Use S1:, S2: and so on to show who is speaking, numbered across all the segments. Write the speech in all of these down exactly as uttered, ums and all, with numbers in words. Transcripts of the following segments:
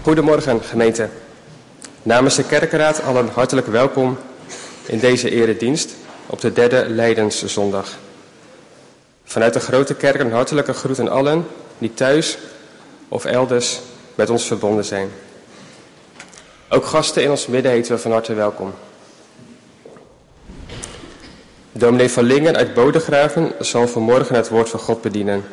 S1: Goedemorgen gemeente. Namens de kerkenraad allen hartelijk welkom in deze eredienst op de derde Lijdenszondag. Vanuit de grote kerk een hartelijke groet aan allen die thuis of elders met ons verbonden zijn. Ook gasten in ons midden heten we van harte welkom. Dominee van Lingen uit Bodegraven zal vanmorgen het woord van God bedienen.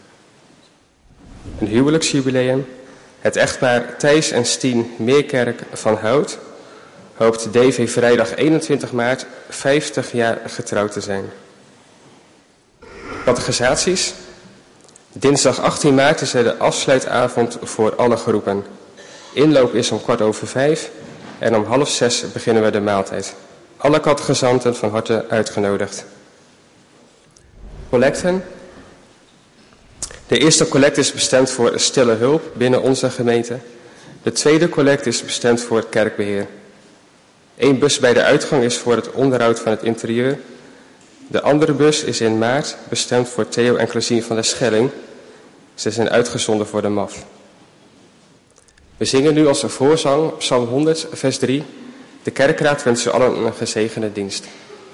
S1: Een huwelijksjubileum. Het echtpaar Thijs en Stien Meerkerk van Hout hoopt D V vrijdag eenentwintig maart vijftig jaar getrouwd te zijn. Catechisaties. Dinsdag achttien maart is er de afsluitavond voor alle groepen. Inloop is om kwart over vijf en om half zes beginnen we de maaltijd. Alle catechisanten van harte uitgenodigd. Collecten. De eerste collect is bestemd voor stille hulp binnen onze gemeente. De tweede collect is bestemd voor het kerkbeheer. Eén bus bij de uitgang is voor het onderhoud van het interieur. De andere bus is in maart bestemd voor Theo en Klazien van der Schelling. Ze zijn uitgezonden voor de M A F. We zingen nu als voorzang Psalm honderd, vers drie. De kerkraad wenst u allen een gezegende dienst.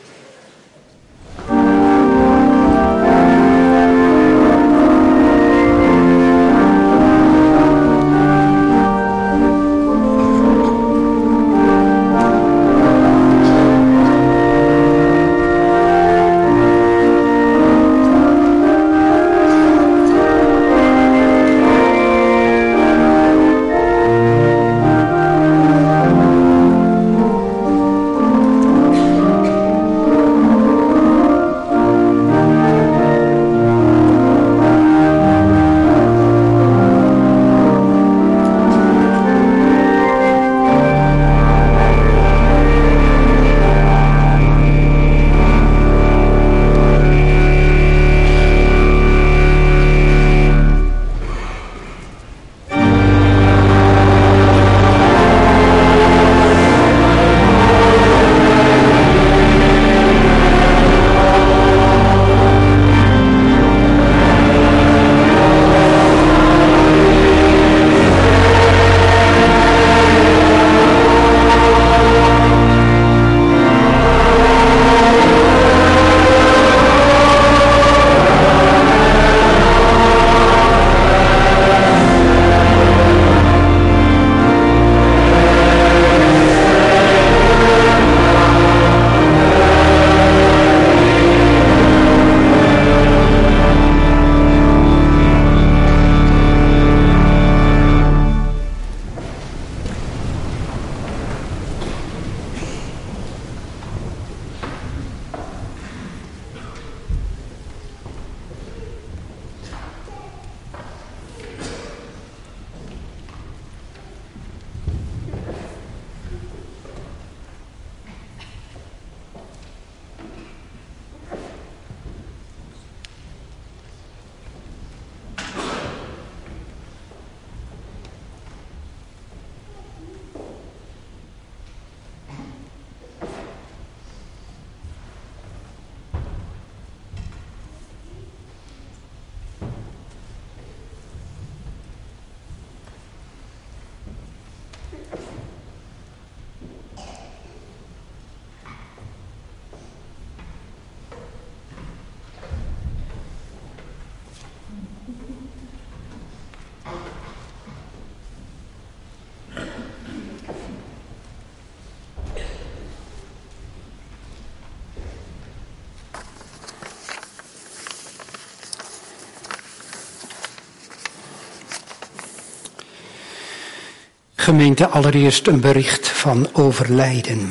S2: Gemeente, allereerst een bericht van overlijden.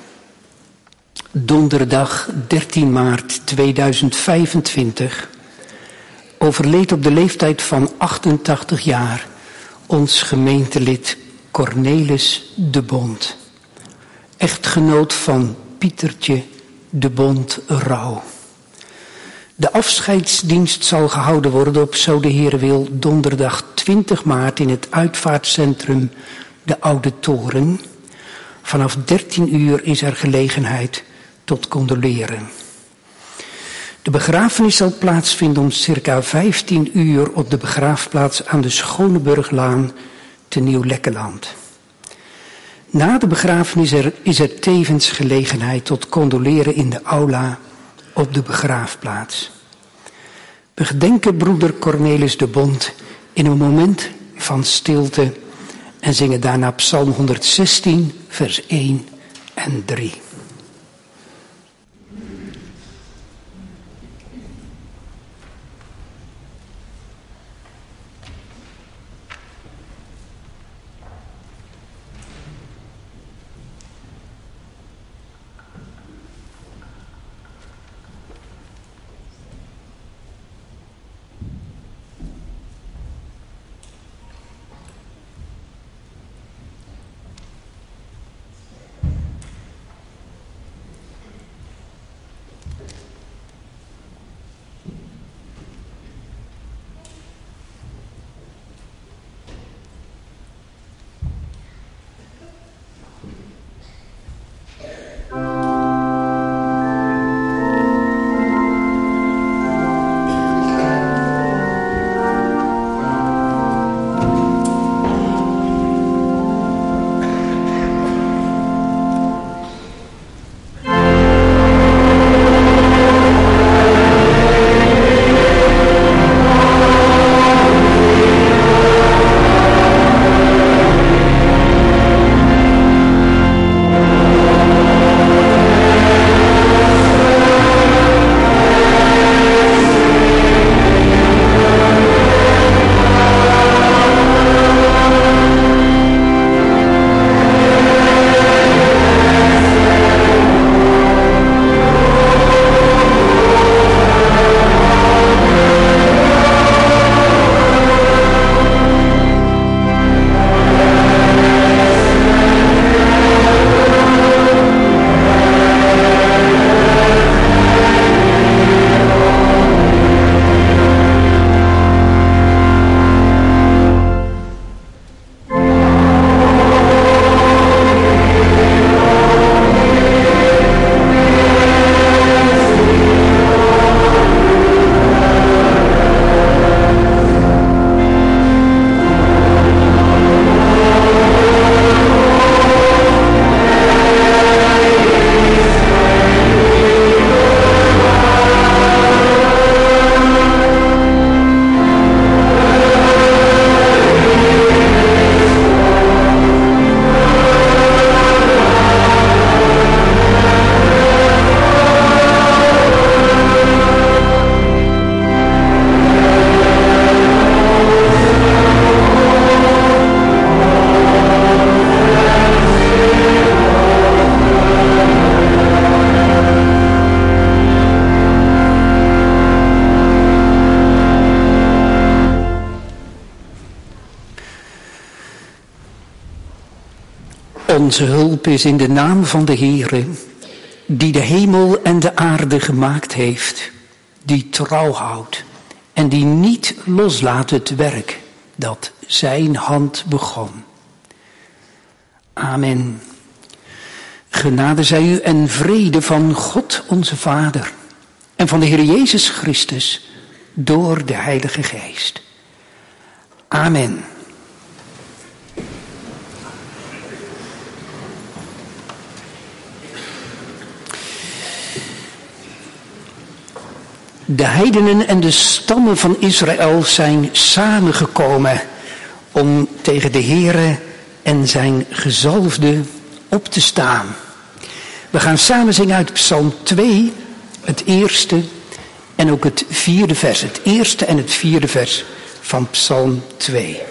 S2: Donderdag dertien maart tweeduizend vijfentwintig overleed op de leeftijd van achtentachtig jaar ons gemeentelid Cornelis de Bond, echtgenoot van Pietertje de Bond Rauw. De afscheidsdienst zal gehouden worden op, zo de Heer wil, donderdag twintig maart in het uitvaartcentrum De Oude Toren. Vanaf dertien uur is er gelegenheid tot condoleren. De begrafenis zal plaatsvinden om circa vijftien uur op de begraafplaats aan de Schoneburglaan te Nieuw-Lekkerland. Na de begrafenis er, is er tevens gelegenheid tot condoleren in de aula op de begraafplaats. We gedenken broeder Cornelis de Bond in een moment van stilte en zingen daarna Psalm honderdzestien, vers één en drie. Onze hulp is in de naam van de Heere, die de hemel en de aarde gemaakt heeft, die trouw houdt en die niet loslaat het werk dat zijn hand begon. Amen. Genade zij u en vrede van God onze Vader en van de Heer Jezus Christus door de Heilige Geest. Amen. De heidenen en de stammen van Israël zijn samengekomen om tegen de Heere en zijn gezalfde op te staan. We gaan samen zingen uit Psalm twee, het eerste en ook het vierde vers. Het eerste en het vierde vers van Psalm twee.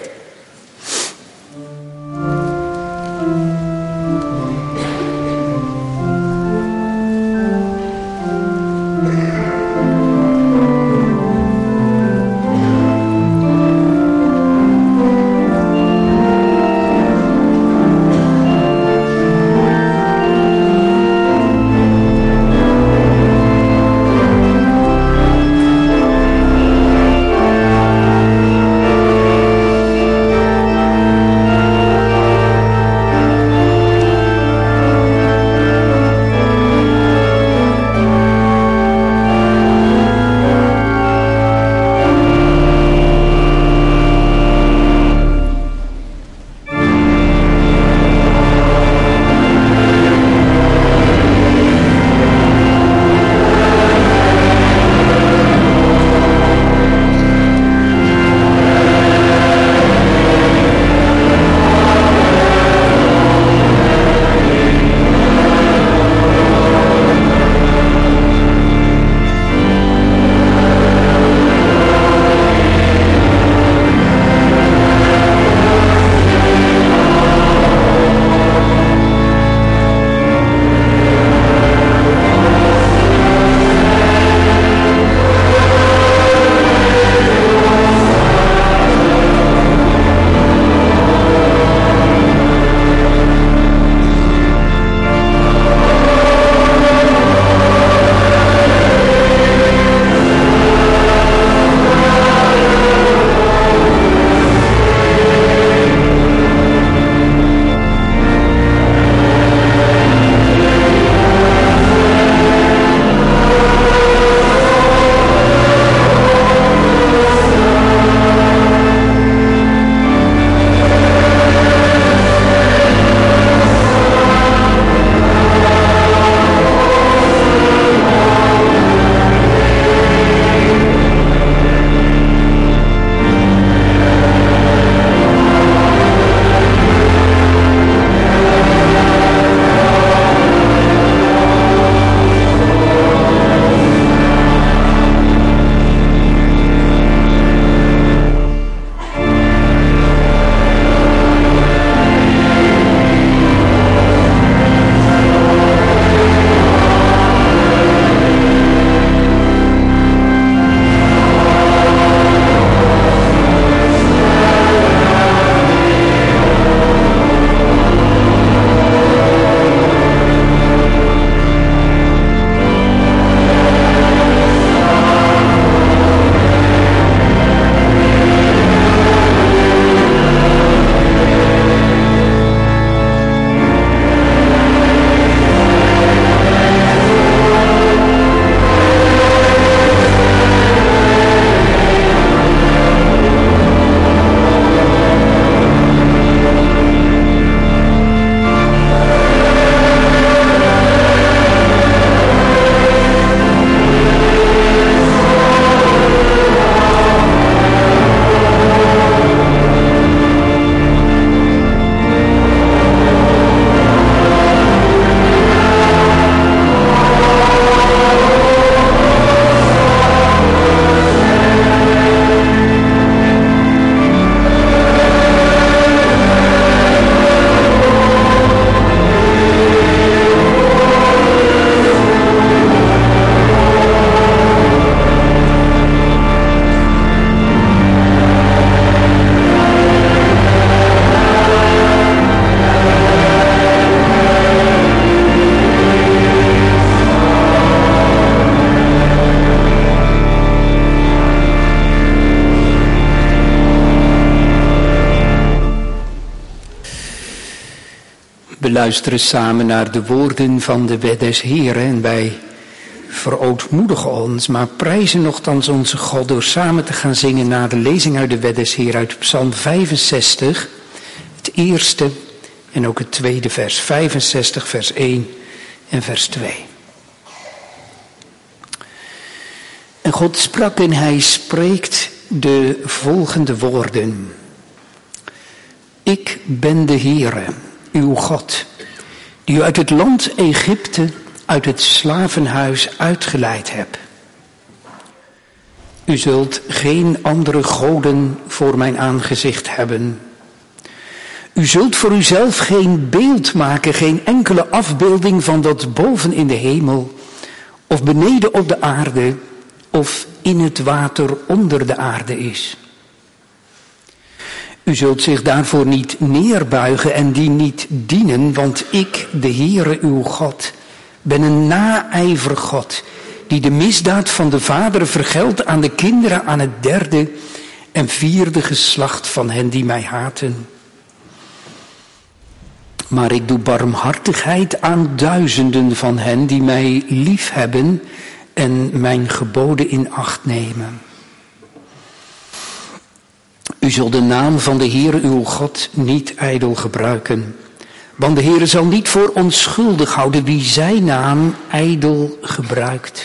S2: We luisteren samen naar de woorden van de wet des Heeren en wij verootmoedigen ons, maar prijzen nochtans onze God door samen te gaan zingen naar de lezing uit de wet des Heeren uit Psalm vijfenzestig, het eerste en ook het tweede vers, vijfenzestig vers één en vers twee. En God sprak en hij spreekt de volgende woorden. Ik ben de Heere, uw God, die u uit het land Egypte, uit het slavenhuis uitgeleid heb. U zult geen andere goden voor mijn aangezicht hebben. U zult voor uzelf geen beeld maken, geen enkele afbeelding van dat boven in de hemel, of beneden op de aarde, of in het water onder de aarde is. U zult zich daarvoor niet neerbuigen en die niet dienen, want ik, de Heere uw God, ben een naijver God, die de misdaad van de vaderen vergeldt aan de kinderen aan het derde en vierde geslacht van hen die mij haten. Maar ik doe barmhartigheid aan duizenden van hen die mij liefhebben en mijn geboden in acht nemen. U zult de naam van de Heere uw God niet ijdel gebruiken. Want de Heere zal niet voor onschuldig houden wie zijn naam ijdel gebruikt.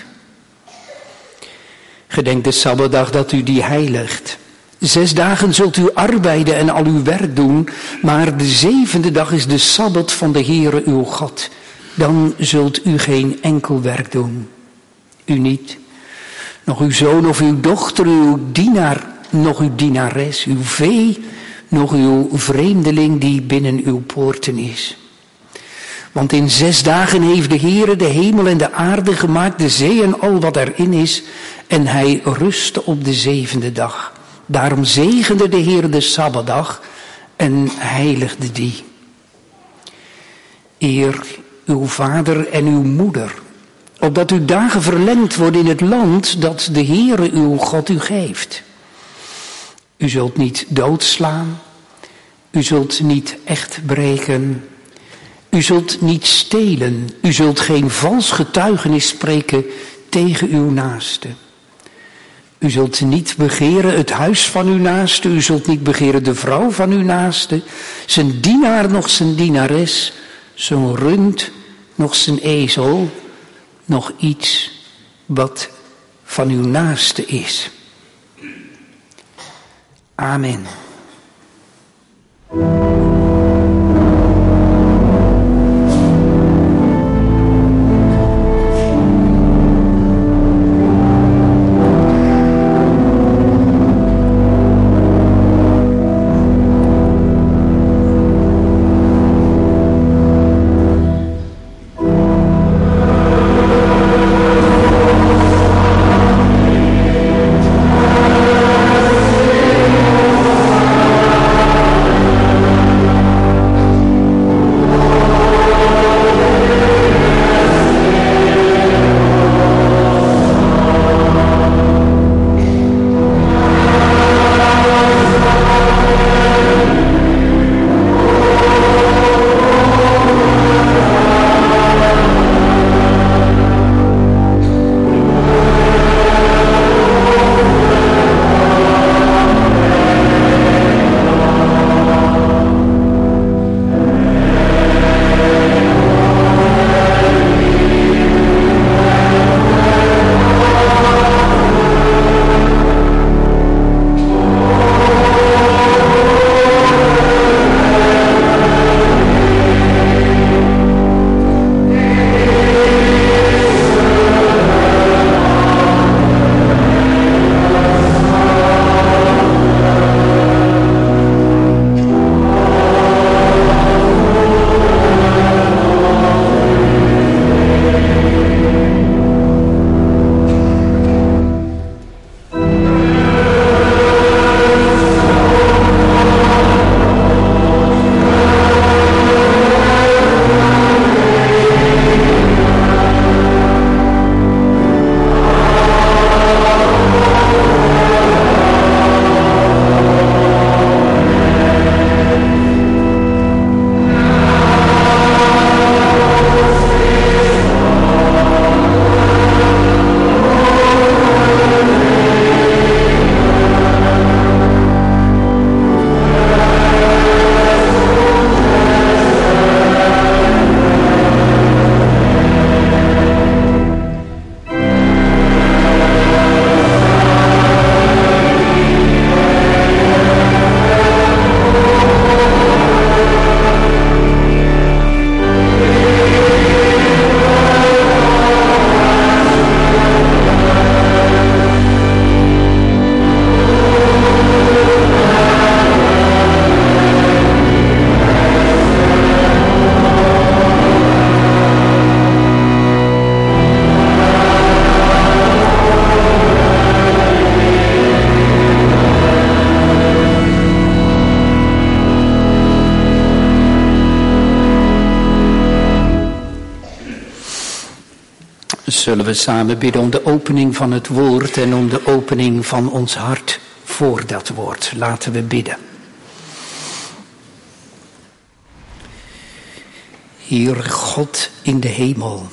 S2: Gedenk de Sabbatdag dat u die heiligt. Zes dagen zult u arbeiden en al uw werk doen, maar de zevende dag is de Sabbat van de Heere uw God. Dan zult u geen enkel werk doen. U niet, nog uw zoon of uw dochter, uw dienaar, nog uw dienares, uw vee, nog uw vreemdeling die binnen uw poorten is. Want in zes dagen heeft de Heere de hemel en de aarde gemaakt, de zee en al wat erin is, en hij rustte op de zevende dag. Daarom zegende de Heer de Sabbatdag en heiligde die. Eer uw vader en uw moeder, opdat uw dagen verlengd worden in het land dat de Heere uw God u geeft. U zult niet doodslaan, u zult niet echt breken, u zult niet stelen, u zult geen vals getuigenis spreken tegen uw naaste. U zult niet begeren het huis van uw naaste, u zult niet begeren de vrouw van uw naaste, zijn dienaar nog zijn dienares, zijn rund nog zijn ezel, nog iets wat van uw naaste is. Amen.
S3: Amen.
S2: Zullen we samen bidden om de opening van het woord en om de opening van ons hart voor dat woord. Laten we bidden. Heer God in de hemel,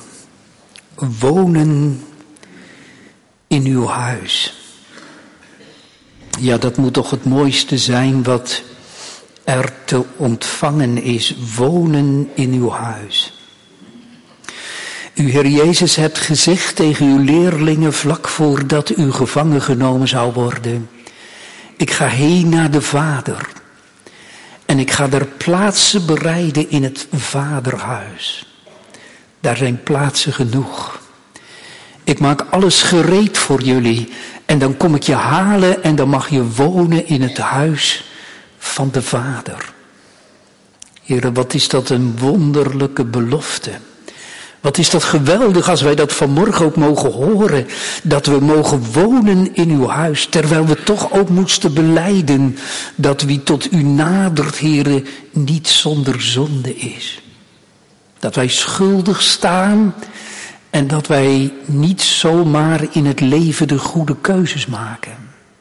S2: wonen in uw huis. Ja, dat moet toch het mooiste zijn wat er te ontvangen is, wonen in uw huis. U, Heer Jezus, hebt gezegd tegen uw leerlingen vlak voordat u gevangen genomen zou worden: ik ga heen naar de Vader en ik ga er plaatsen bereiden in het Vaderhuis. Daar zijn plaatsen genoeg. Ik maak alles gereed voor jullie en dan kom ik je halen en dan mag je wonen in het huis van de Vader. Heere, wat is dat een wonderlijke belofte. Wat is dat geweldig als wij dat vanmorgen ook mogen horen. Dat we mogen wonen in uw huis. Terwijl we toch ook moesten belijden dat wie tot u nadert, Heere, niet zonder zonde is. Dat wij schuldig staan en dat wij niet zomaar in het leven de goede keuzes maken.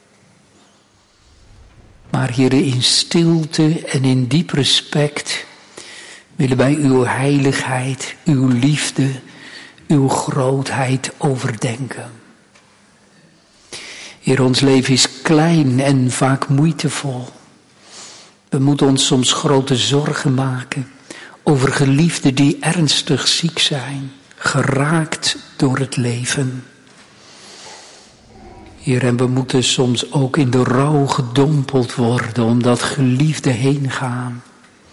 S2: Maar Heere, in stilte en in diep respect willen wij uw heiligheid, uw liefde, uw grootheid overdenken. Heer, ons leven is klein en vaak moeitevol. We moeten ons soms grote zorgen maken over geliefden die ernstig ziek zijn, geraakt door het leven. Heer, en we moeten soms ook in de rouw gedompeld worden omdat geliefden heen gaan.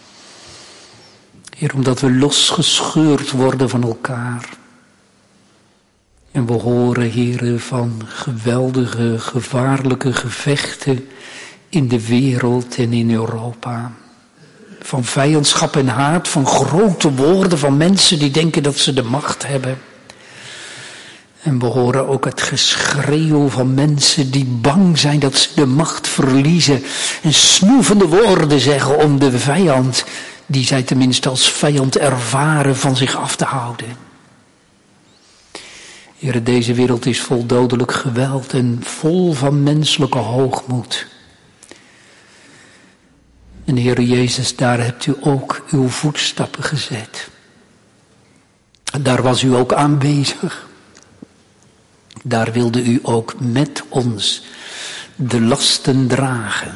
S2: Heer, omdat we losgescheurd worden van elkaar. En we horen, Heer, van geweldige, gevaarlijke gevechten in de wereld en in Europa. Van vijandschap en haat, van grote woorden van mensen die denken dat ze de macht hebben. En we horen ook het geschreeuw van mensen die bang zijn dat ze de macht verliezen. En snoevende woorden zeggen om de vijand, die zij tenminste als vijand ervaren, van zich af te houden. Heere, deze wereld is vol dodelijk geweld en vol van menselijke hoogmoed. En Heere Jezus, daar hebt u ook uw voetstappen gezet. Daar was u ook aanwezig. Daar wilde u ook met ons de lasten dragen.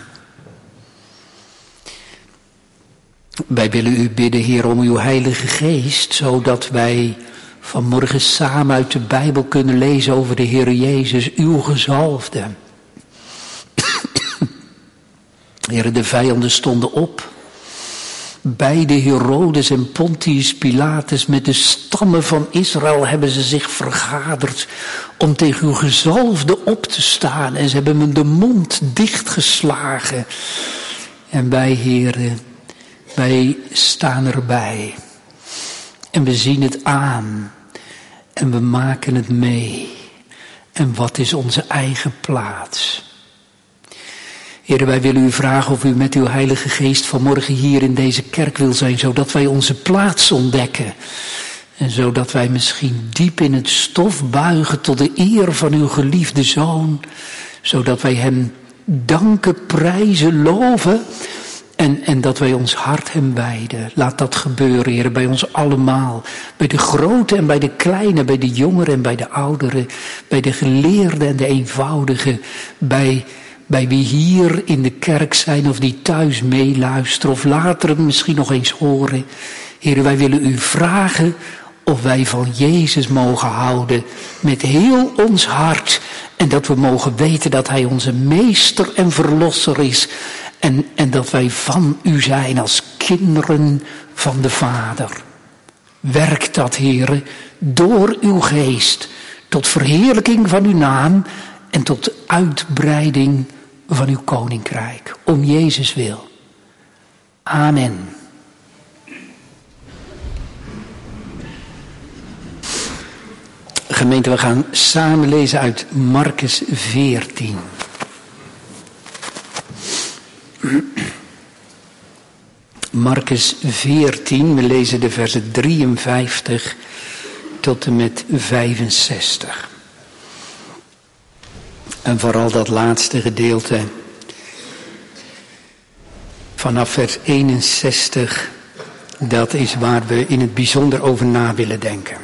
S2: Wij willen u bidden, Heer, om uw Heilige Geest, zodat wij vanmorgen samen uit de Bijbel kunnen lezen over de Heer Jezus, uw gezalfde. Heer, de vijanden stonden op. Beide Herodes en Pontius Pilatus met de stammen van Israël hebben ze zich vergaderd om tegen uw gezalfde op te staan. En ze hebben hem de mond dichtgeslagen. En wij, Heere, wij staan erbij. En we zien het aan. En we maken het mee. En wat is onze eigen plaats? Heere, wij willen u vragen of u met uw Heilige Geest vanmorgen hier in deze kerk wil zijn, zodat wij onze plaats ontdekken. En zodat wij misschien diep in het stof buigen tot de eer van uw geliefde Zoon. Zodat wij hem danken, prijzen, loven. En, en dat wij ons hart hem wijden. Laat dat gebeuren, Heer, bij ons allemaal. Bij de grote en bij de kleine, bij de jongeren en bij de ouderen. Bij de geleerden en de eenvoudigen. Bij, bij wie hier in de kerk zijn of die thuis meeluisteren. Of later misschien nog eens horen. Heer, wij willen u vragen of wij van Jezus mogen houden. Met heel ons hart. En dat we mogen weten dat hij onze meester en verlosser is. En, en dat wij van u zijn als kinderen van de Vader. Werk dat, Heere, door uw geest. Tot verheerlijking van uw naam. En tot uitbreiding van uw koninkrijk. Om Jezus wil. Amen. Gemeente, we gaan samen lezen uit Markus veertien. Markus veertien, we lezen de versen drieënvijftig tot en met vijfenzestig. En vooral dat laatste gedeelte, vanaf vers eenenzestig, dat is waar we in het bijzonder over na willen denken.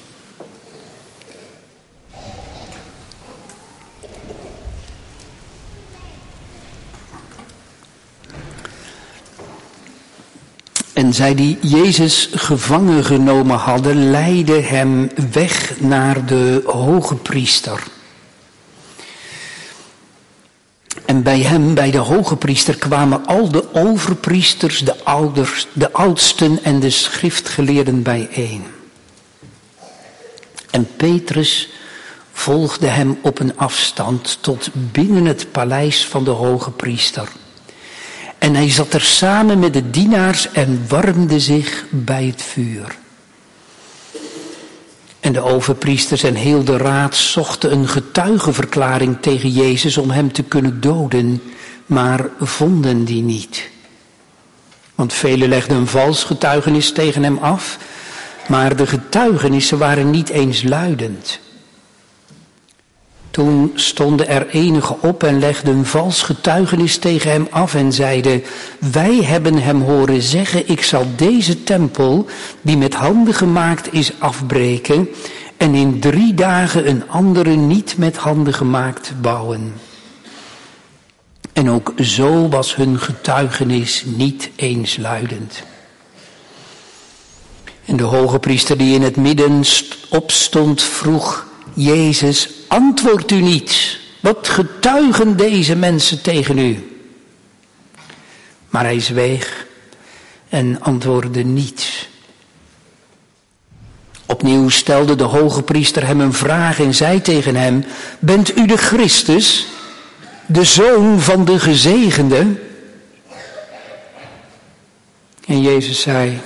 S2: En zij die Jezus gevangen genomen hadden, leidden hem weg naar de hoge priester. En bij hem, bij de hoge priester, kwamen al de overpriesters, de ouders, de oudsten en de schriftgeleerden bijeen. En Petrus volgde hem op een afstand tot binnen het paleis van de hoge priester. En hij zat er samen met de dienaars en warmde zich bij het vuur. En de overpriesters en heel de raad zochten een getuigenverklaring tegen Jezus om hem te kunnen doden, maar vonden die niet. Want velen legden een vals getuigenis tegen hem af, maar de getuigenissen waren niet eens luidend. Toen stonden er enigen op en legden een vals getuigenis tegen hem af en zeiden: wij hebben hem horen zeggen, ik zal deze tempel, die met handen gemaakt is, afbreken en in drie dagen een andere niet met handen gemaakt bouwen. En ook zo was hun getuigenis niet eensluidend. En de hoge priester die in het midden opstond vroeg Jezus: antwoordt u niet? Wat getuigen deze mensen tegen u? Maar hij zweeg en antwoordde niets. Opnieuw stelde de hoge priester hem een vraag en zei tegen hem: bent u de Christus, de Zoon van de Gezegende? En Jezus zei: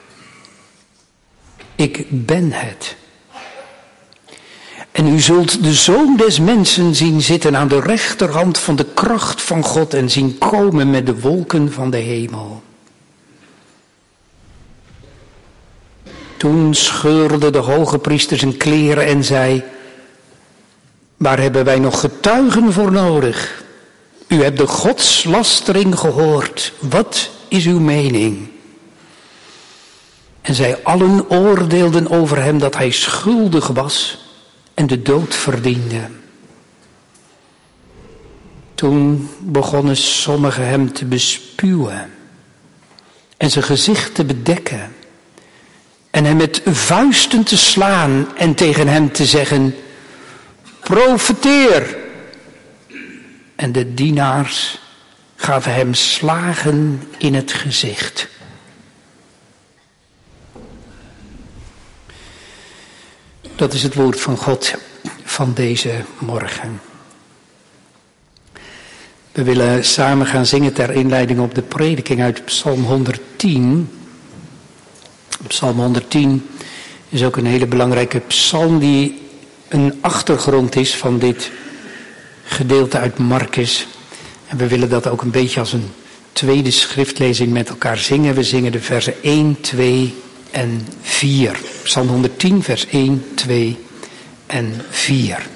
S2: ik ben het. En u zult de Zoon des Mensen zien zitten aan de rechterhand van de kracht van God en zien komen met de wolken van de hemel. Toen scheurde de hoge priester zijn kleren en zei: waar hebben wij nog getuigen voor nodig? U hebt de godslastering gehoord. Wat is uw mening? En zij allen oordeelden over hem dat hij schuldig was en de dood verdiende. Toen begonnen sommigen hem te bespuwen en zijn gezicht te bedekken en hem met vuisten te slaan en tegen hem te zeggen: profeteer. En de dienaars gaven hem slagen in het gezicht. Dat is het woord van God van deze morgen. We willen samen gaan zingen ter inleiding op de prediking uit Psalm honderdtien. Psalm honderdtien is ook een hele belangrijke psalm die een achtergrond is van dit gedeelte uit Markus. En we willen dat ook een beetje als een tweede schriftlezing met elkaar zingen. We zingen de versen één, twee en vier. Psalm honderdtien, vers één, twee en vier.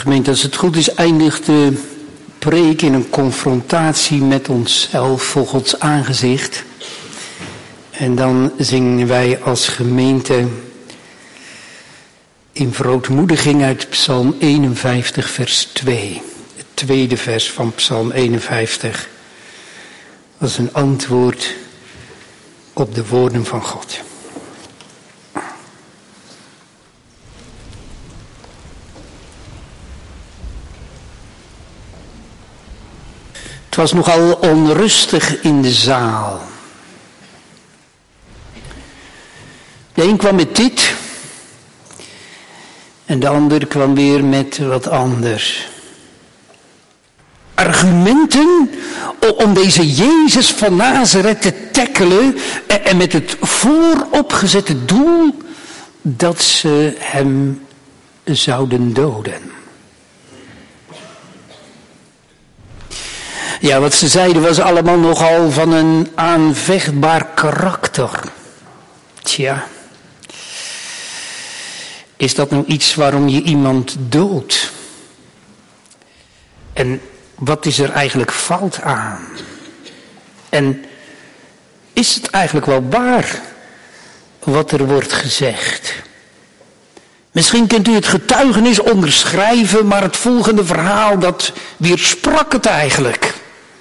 S2: Gemeente, als het goed is, eindigt de preek in een confrontatie met onszelf voor Gods aangezicht. En dan zingen wij als gemeente in verootmoediging uit Psalm eenenvijftig, vers twee. Het tweede vers van Psalm eenenvijftig. Als een antwoord op de woorden van God. Het was nogal onrustig in de zaal. De een kwam met dit en de ander kwam weer met wat anders. Argumenten om deze Jezus van Nazareth te tackelen en met het vooropgezette doel dat ze hem zouden doden. Ja, wat ze zeiden was allemaal nogal van een aanvechtbaar karakter. Tja, is dat nou iets waarom je iemand doodt? En wat is er eigenlijk fout aan? En is het eigenlijk wel waar wat er wordt gezegd? Misschien kunt u het getuigenis onderschrijven, maar het volgende verhaal dat weersprak het eigenlijk.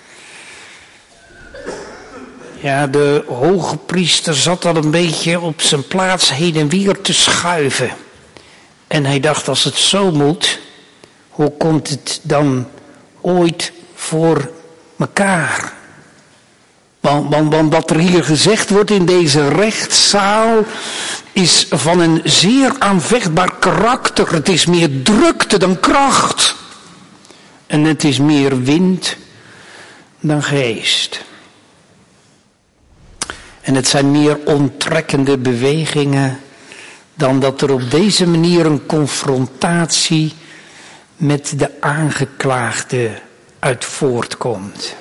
S2: Ja, de hoge priester zat al een beetje op zijn plaats heen en weer te schuiven. En hij dacht, als het zo moet, hoe komt het dan ooit voor elkaar? Want, want, want wat er hier gezegd wordt in deze rechtszaal is van een zeer aanvechtbaar karakter. Het is meer drukte dan kracht. En het is meer wind dan geest. En het zijn meer onttrekkende bewegingen dan dat er op deze manier een confrontatie met de aangeklaagde uit voortkomt.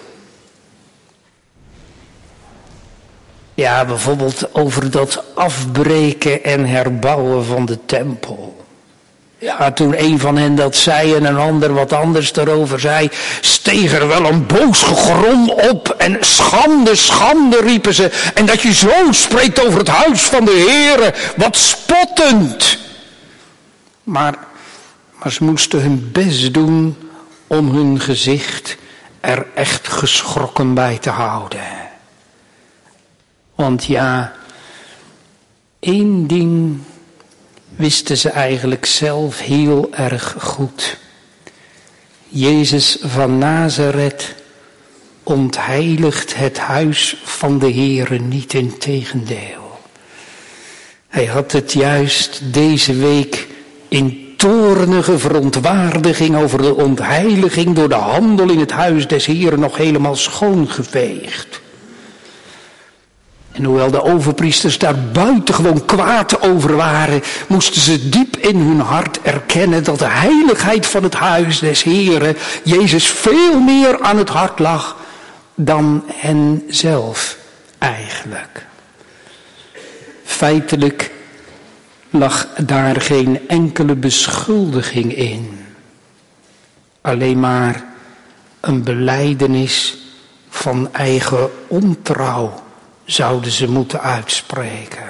S2: Ja, bijvoorbeeld over dat afbreken en herbouwen van de tempel. Ja, toen een van hen dat zei en een ander wat anders daarover zei, steeg er wel een boos gegrom op en schande, schande riepen ze. En dat je zo spreekt over het huis van de Heere, wat spottend. Maar, maar ze moesten hun best doen om hun gezicht er echt geschrokken bij te houden. Want ja, één ding wisten ze eigenlijk zelf heel erg goed. Jezus van Nazareth ontheiligt het huis van de Heere niet, integendeel. Hij had het juist deze week in toornige verontwaardiging over de ontheiliging door de handel in het huis des Heeren nog helemaal schoongeveegd. En hoewel de overpriesters daar buitengewoon kwaad over waren, moesten ze diep in hun hart erkennen dat de heiligheid van het huis des Heeren Jezus veel meer aan het hart lag dan hen zelf eigenlijk. Feitelijk lag daar geen enkele beschuldiging in. Alleen maar een belijdenis van eigen ontrouw zouden ze moeten uitspreken.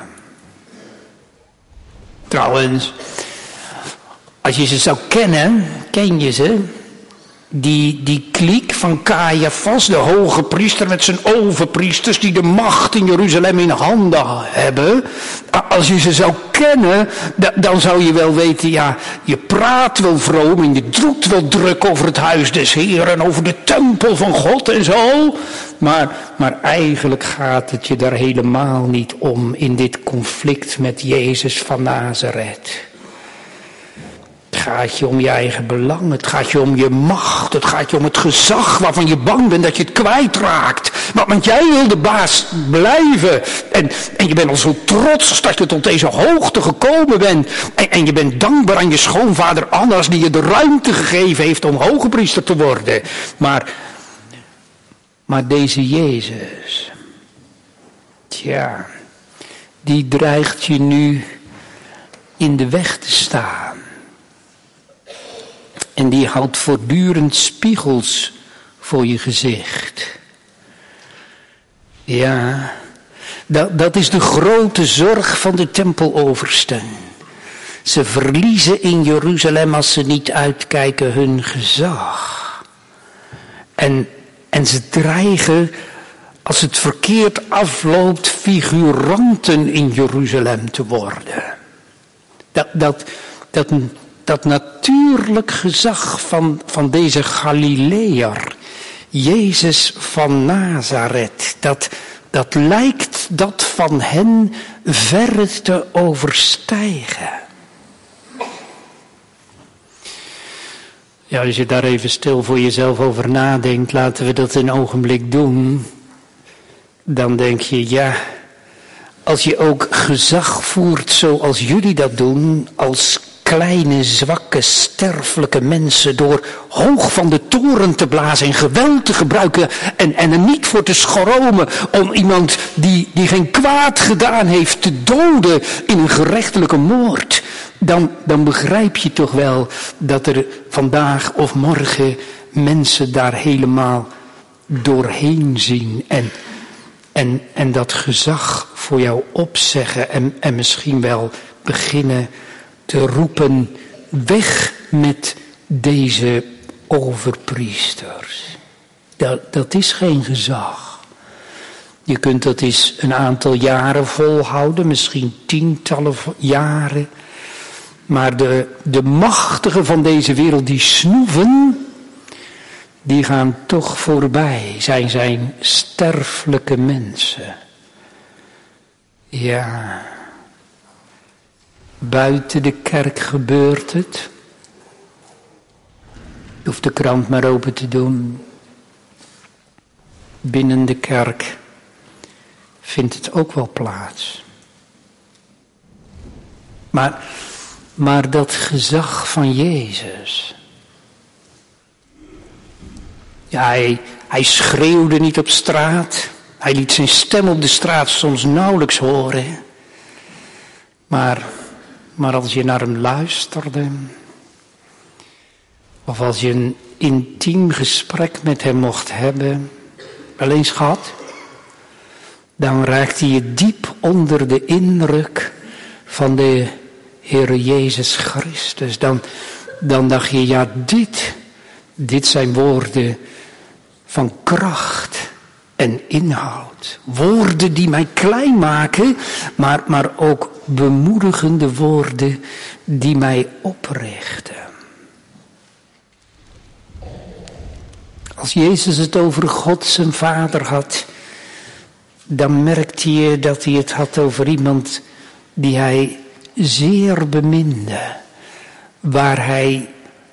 S2: Trouwens, als je ze zou kennen, ken je ze, die, die kliek van Caiaphas, de hoge priester met zijn overpriesters die de macht in Jeruzalem in handen hebben. Als je ze zou kennen, dan zou je wel weten, ja, je praat wel vroom en je doet wel druk over het huis des Heeren en over de tempel van God en zo. Maar, maar eigenlijk gaat het je daar helemaal niet om in dit conflict met Jezus van Nazareth. Het gaat je om je eigen belang, het gaat je om je macht, het gaat je om het gezag waarvan je bang bent dat je het kwijtraakt. Want jij wil de baas blijven en, en je bent al zo trots dat je tot deze hoogte gekomen bent. En, en je bent dankbaar aan je schoonvader Annas die je de ruimte gegeven heeft om hogepriester te worden. Maar, maar deze Jezus, tja, die dreigt je nu in de weg te staan. En die houdt voortdurend spiegels voor je gezicht. Ja, dat, dat is de grote zorg van de tempeloversten. Ze verliezen in Jeruzalem als ze niet uitkijken hun gezag. En, en ze dreigen, als het verkeerd afloopt, figuranten in Jeruzalem te worden. Dat, dat, dat, dat natuurlijk gezag van, van deze Galileër, Jezus van Nazareth, dat, dat lijkt dat van hen ver te overstijgen. Ja, als je daar even stil voor jezelf over nadenkt, laten we dat een ogenblik doen. Dan denk je, ja, als je ook gezag voert zoals jullie dat doen, als kleine, zwakke, sterfelijke mensen, door hoog van de toren te blazen en geweld te gebruiken en, en er niet voor te schromen om iemand die, die geen kwaad gedaan heeft te doden in een gerechtelijke moord, dan, dan begrijp je toch wel dat er vandaag of morgen mensen daar helemaal doorheen zien en, en, en dat gezag voor jou opzeggen en, en misschien wel beginnen te roepen, weg met deze overpriesters. Dat, dat is geen gezag. Je kunt dat eens een aantal jaren volhouden, misschien tientallen jaren. Maar de, de machtigen van deze wereld, die snoeven, die gaan toch voorbij. Zij zijn sterfelijke mensen. Ja. Buiten de kerk gebeurt het. Je hoeft de krant maar open te doen. Binnen de kerk vindt het ook wel plaats. Maar, maar dat gezag van Jezus. Ja, hij, hij schreeuwde niet op straat. Hij liet zijn stem op de straat soms nauwelijks horen. Maar... Maar als je naar hem luisterde, of als je een intiem gesprek met hem mocht hebben, wel eens gehad, dan raakte je diep onder de indruk van de Heere Jezus Christus. Dan, dan dacht je, ja, dit, dit zijn woorden van kracht en inhoud. Woorden die mij klein maken, maar, maar ook bemoedigende woorden die mij oprichten. Als Jezus het over God zijn Vader had, dan merkte je dat hij het had over iemand die hij zeer beminde, waar hij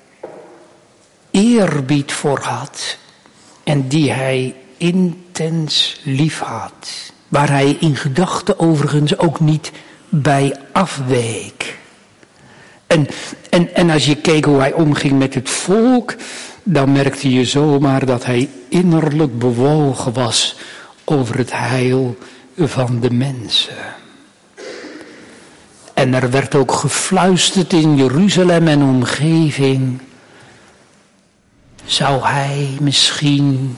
S2: eerbied voor had en die hij intens lief had. Waar hij in gedachten overigens ook niet bij afweek. En, en, en als je keek hoe hij omging met het volk, dan merkte je zomaar dat hij innerlijk bewogen was over het heil van de mensen. En er werd ook gefluisterd in Jeruzalem en omgeving, zou hij misschien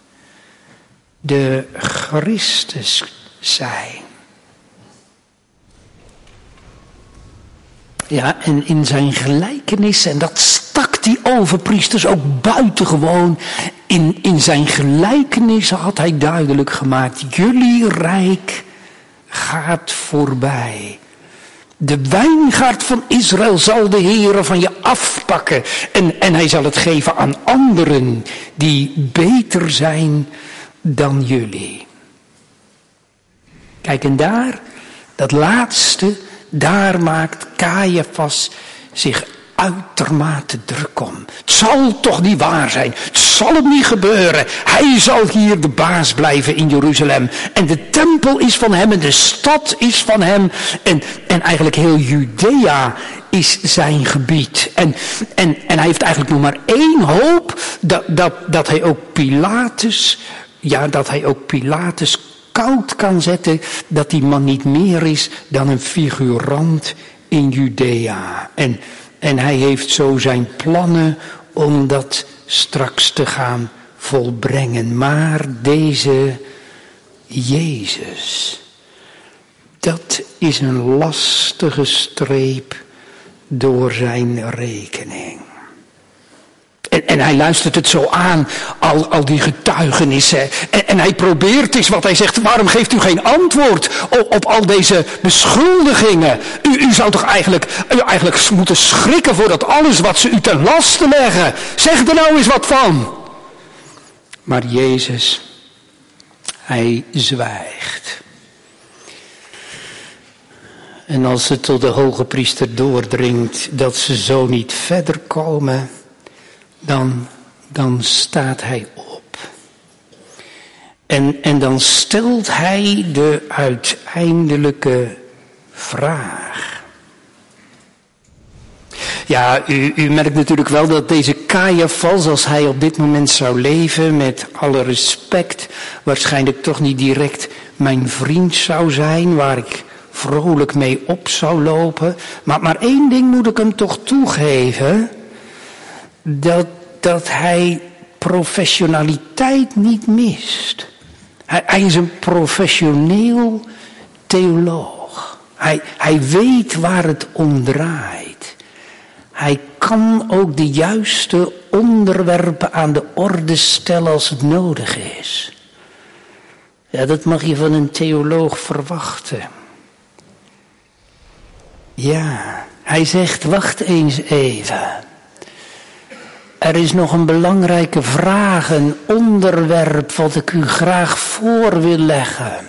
S2: de Christus zijn? Ja, en in zijn gelijkenis, en dat stak die overpriesters ook buitengewoon, in, in zijn gelijkenis had hij duidelijk gemaakt, jullie rijk gaat voorbij. De wijngaard van Israël zal de Heere van je afpakken en, en hij zal het geven aan anderen die beter zijn dan jullie. Kijk, en daar, dat laatste, daar maakt Caiaphas zich uitermate druk om. Het zal toch niet waar zijn. Het zal hem niet gebeuren. Hij zal hier de baas blijven in Jeruzalem. En de tempel is van hem en de stad is van hem. En, en eigenlijk heel Judea is zijn gebied. En, en, en hij heeft eigenlijk nog maar één hoop. Dat, dat, dat hij ook Pilatus, ja, dat hij ook Pilatus koud kan zetten. Dat die man niet meer is dan een figurant in Judea. En En hij heeft zo zijn plannen om dat straks te gaan volbrengen. Maar deze Jezus, dat is een lastige streep door zijn rekening. En, en hij luistert het zo aan, al, al die getuigenissen. En, en hij probeert eens wat hij zegt. Waarom geeft u geen antwoord op, op al deze beschuldigingen? U, u zou toch eigenlijk, u eigenlijk moeten schrikken voor dat alles wat ze u ten laste leggen. Zeg er nou eens wat van. Maar Jezus, hij zwijgt. En als het tot de hoge priester doordringt dat ze zo niet verder komen, dan, dan staat hij op. En, en dan stelt hij de uiteindelijke vraag. Ja, u, u merkt natuurlijk wel dat deze Caiaphas, als hij op dit moment zou leven, met alle respect, waarschijnlijk toch niet direct mijn vriend zou zijn, waar ik vrolijk mee op zou lopen. Maar, maar één ding moet ik hem toch toegeven, dat, dat hij professionaliteit niet mist. Hij, hij is een professioneel theoloog. Hij, hij weet waar het om draait. Hij kan ook de juiste onderwerpen aan de orde stellen als het nodig is. Ja, dat mag je van een theoloog verwachten. Ja, hij zegt, wacht eens even. Er is nog een belangrijke vraag, een onderwerp wat ik u graag voor wil leggen.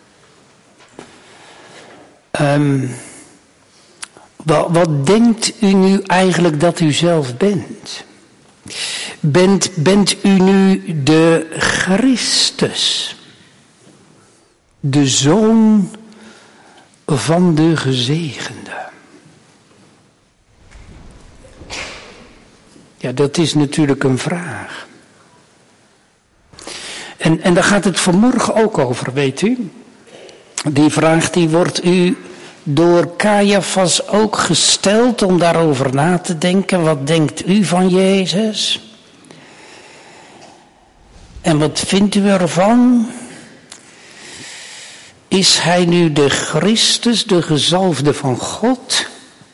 S2: Um, wat, wat denkt u nu eigenlijk dat u zelf bent? Bent, bent u nu de Christus? De Zoon van de Gezegende? Ja, dat is natuurlijk een vraag. En, en daar gaat het vanmorgen ook over, weet u. Die vraag die wordt u door Caiaphas ook gesteld om daarover na te denken. Wat denkt u van Jezus? En wat vindt u ervan? Is hij nu de Christus, de gezalfde van God?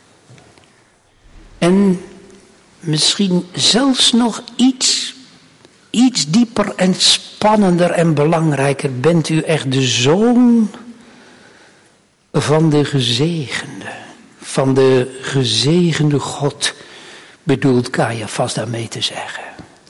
S2: En misschien zelfs nog iets, iets dieper en spannender en belangrijker. Bent u echt de Zoon van de gezegende? Van de gezegende God, bedoelt Caiaphas daarmee te zeggen.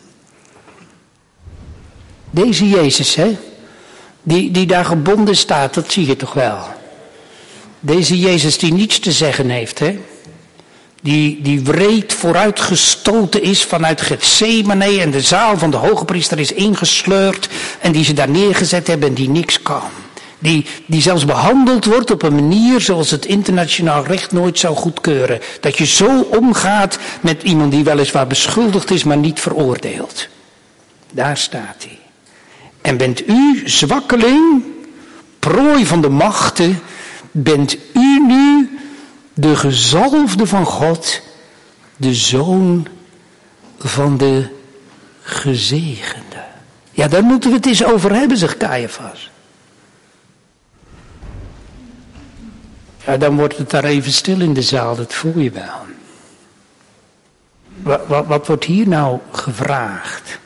S2: Deze Jezus, hè, die, die daar gebonden staat, dat zie je toch wel. Deze Jezus die niets te zeggen heeft, hè. Die, die wreed vooruitgestoten is vanuit Getsemane en de zaal van de hogepriester is ingesleurd en die ze daar neergezet hebben en die niks kan. Die, die zelfs behandeld wordt op een manier zoals het internationaal recht nooit zou goedkeuren. Dat je zo omgaat met iemand die weliswaar beschuldigd is, maar niet veroordeeld. Daar staat hij. En bent u, zwakkeling, prooi van de machten, bent u nu de gezalfde van God, de Zoon van de Gezegende? Ja, daar moeten we het eens over hebben, zegt Caiaphas. Ja, dan wordt het daar even stil in de zaal, dat voel je wel. Wat, wat, wat wordt hier nou gevraagd?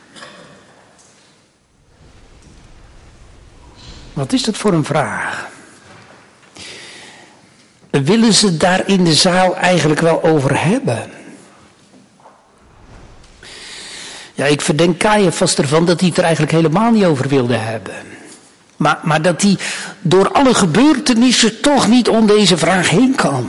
S2: Wat is dat voor een vraag? Willen ze daar in de zaal eigenlijk wel over hebben? Ja, ik verdenk Caiaphas ervan dat hij het er eigenlijk helemaal niet over wilde hebben. Maar, maar dat hij door alle gebeurtenissen toch niet om deze vraag heen kan.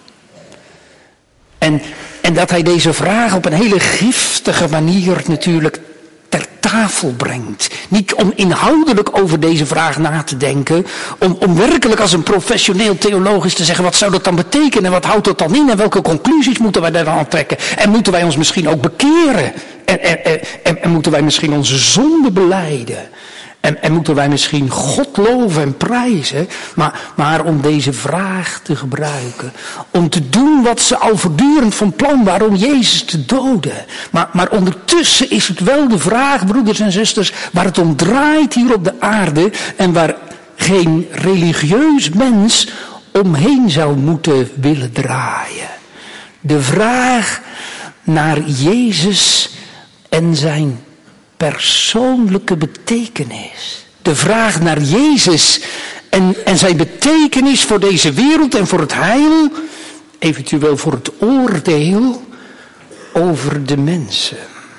S2: En, en dat hij deze vraag op een hele giftige manier natuurlijk ter tafel brengt. Niet om inhoudelijk over deze vraag na te denken. Om, om werkelijk als een professioneel theoloog te zeggen, wat zou dat dan betekenen? En wat houdt dat dan in? En welke conclusies moeten wij daar dan aan trekken? En moeten wij ons misschien ook bekeren? En, en, en, en moeten wij misschien onze zonde belijden? En, en moeten wij misschien God loven en prijzen, maar, maar om deze vraag te gebruiken. Om te doen wat ze al voortdurend van plan waren, om Jezus te doden. Maar, maar ondertussen is het wel de vraag, broeders en zusters, waar het om draait hier op de aarde. En waar geen religieus mens omheen zou moeten willen draaien. De vraag naar Jezus en zijn persoonlijke betekenis. De vraag naar Jezus en, en zijn betekenis voor deze wereld en voor het heil, eventueel voor het oordeel over de mensen.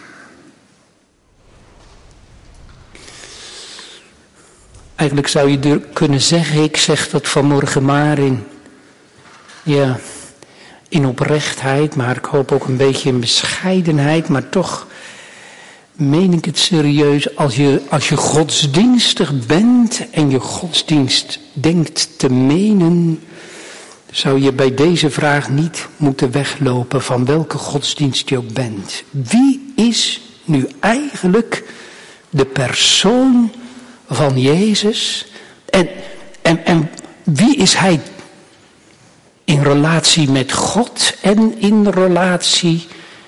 S2: Eigenlijk zou je kunnen zeggen, ik zeg dat vanmorgen maar in, ja, in oprechtheid, maar ik hoop ook een beetje in bescheidenheid, maar toch meen ik het serieus. Als je, als je godsdienstig bent en je godsdienst denkt te menen, zou je bij deze vraag niet moeten weglopen van welke godsdienst je ook bent. Wie is nu eigenlijk de persoon van Jezus? En, en, en wie is hij in relatie met God en in relatie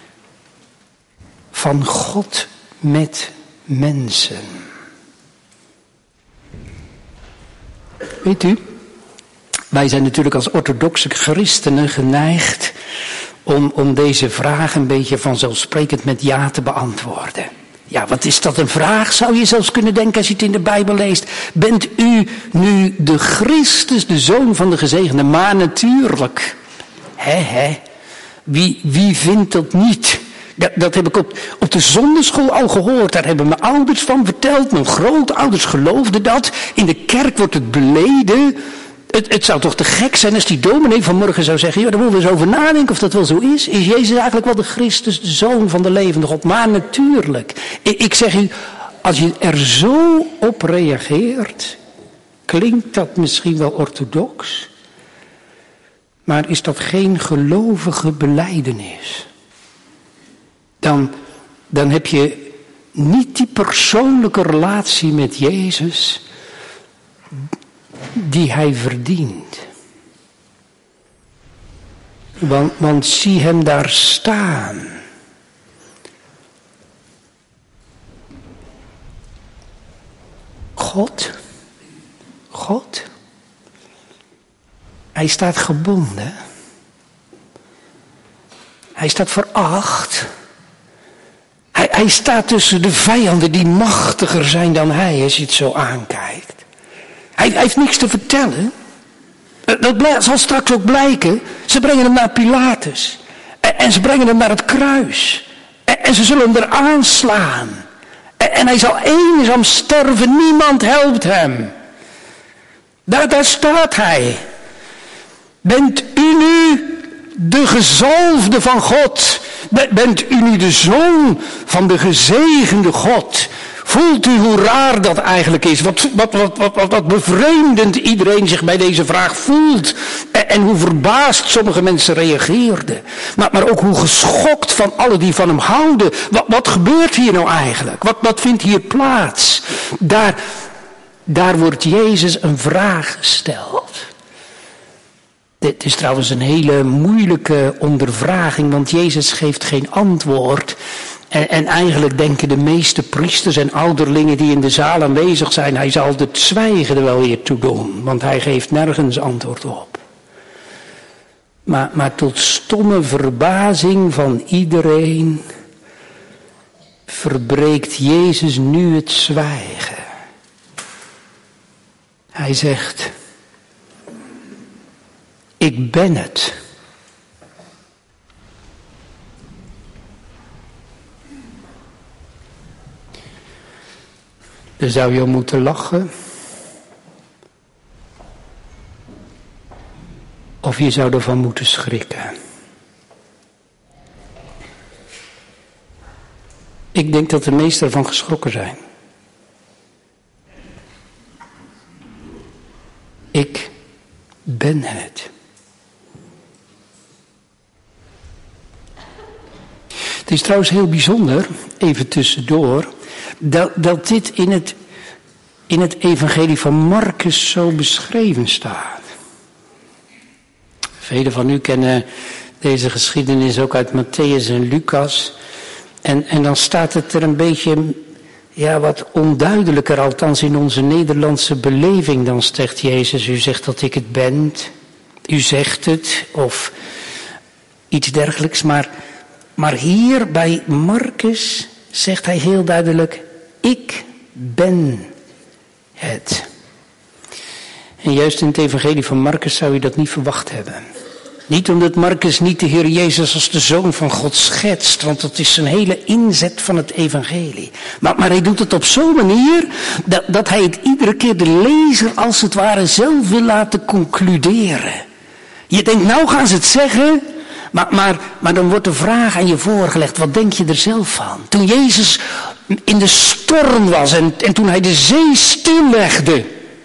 S2: van God met mensen? Weet u, wij zijn natuurlijk als orthodoxe christenen geneigd om, om deze vraag een beetje vanzelfsprekend met ja te beantwoorden. Ja, wat is dat een vraag, zou je zelfs kunnen denken als je het in de Bijbel leest. Bent u nu de Christus, de Zoon van de Gezegende? Maar natuurlijk. Hè, hè. Wie, wie vindt dat niet? Dat, dat heb ik op, op de zondagschool al gehoord. Daar hebben mijn ouders van verteld. Mijn grootouders geloofden dat. In de kerk wordt het beleden. Het, het zou toch te gek zijn als die dominee vanmorgen zou zeggen, ja, daar moeten we eens over nadenken of dat wel zo is. Is Jezus eigenlijk wel de Christus, de Zoon van de levende God? Maar natuurlijk. Ik, ik zeg u, als je er zo op reageert, klinkt dat misschien wel orthodox, maar is dat geen gelovige belijdenis? Dan, dan heb je niet die persoonlijke relatie met Jezus die hij verdient. Want, want zie hem daar staan. God. God. Hij staat gebonden. Hij staat veracht. Hij, hij staat tussen de vijanden die machtiger zijn dan hij, als je het zo aankijkt. Hij, hij heeft niks te vertellen. Dat blijk, zal straks ook blijken. Ze brengen hem naar Pilatus. En, en ze brengen hem naar het kruis. En, en ze zullen hem eraan slaan. En, en hij zal eenzaam sterven. Niemand helpt hem. Daar, daar staat hij. Bent u nu de gezalfde van God? Bent u nu de zoon van de gezegende God? Voelt u hoe raar dat eigenlijk is? Wat, wat, wat, wat, wat bevreemdend iedereen zich bij deze vraag voelt. En, en hoe verbaasd sommige mensen reageerden. Maar, maar ook hoe geschokt van allen die van hem houden. Wat, wat gebeurt hier nou eigenlijk? Wat, wat vindt hier plaats? Daar, daar wordt Jezus een vraag gesteld. Dit is trouwens een hele moeilijke ondervraging, want Jezus geeft geen antwoord. En, en eigenlijk denken de meeste priesters en ouderlingen die in de zaal aanwezig zijn, hij zal het zwijgen er wel weer toe doen, want hij geeft nergens antwoord op. Maar, maar tot stomme verbazing van iedereen verbreekt Jezus nu het zwijgen. Hij zegt, ik ben het. Dan zou je moeten lachen. Of je zou ervan moeten schrikken. Ik denk dat de meesten ervan geschrokken zijn. Ik ben het. Het is trouwens heel bijzonder, even tussendoor, dat, dat dit in het in het evangelie van Marcus zo beschreven staat. Velen van u kennen deze geschiedenis ook uit Mattheüs en Lucas. En, en dan staat het er een beetje, ja, wat onduidelijker, althans in onze Nederlandse beleving. Dan zegt Jezus, u zegt dat ik het ben, u zegt het, of iets dergelijks. Maar, maar hier bij Marcus zegt hij heel duidelijk, ik ben het. En juist in het evangelie van Marcus zou je dat niet verwacht hebben. Niet omdat Marcus niet de Heer Jezus als de Zoon van God schetst, want dat is zijn hele inzet van het evangelie. Maar, maar hij doet het op zo'n manier dat, dat hij het iedere keer de lezer als het ware zelf wil laten concluderen. Je denkt, nou gaan ze het zeggen, maar, maar, maar dan wordt de vraag aan je voorgelegd, wat denk je er zelf van? Toen Jezus in de storm was en, en toen hij de zee stillegde,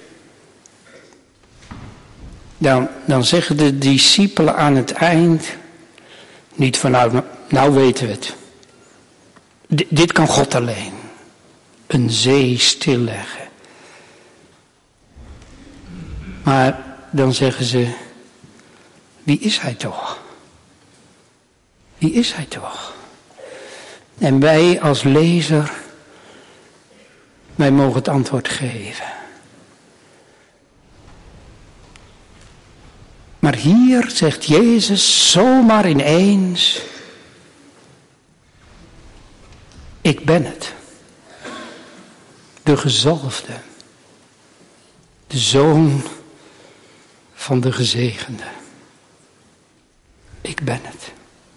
S2: Dan, dan zeggen de discipelen aan het eind, niet van nou, nou weten we het. D- dit kan God alleen. Een zee stilleggen. Maar dan zeggen ze, wie is hij toch? Wie is hij toch? En wij als lezer, wij mogen het antwoord geven. Maar hier zegt Jezus zomaar ineens, ik ben het. De gezalfde. De Zoon van de gezegende. Ik ben het.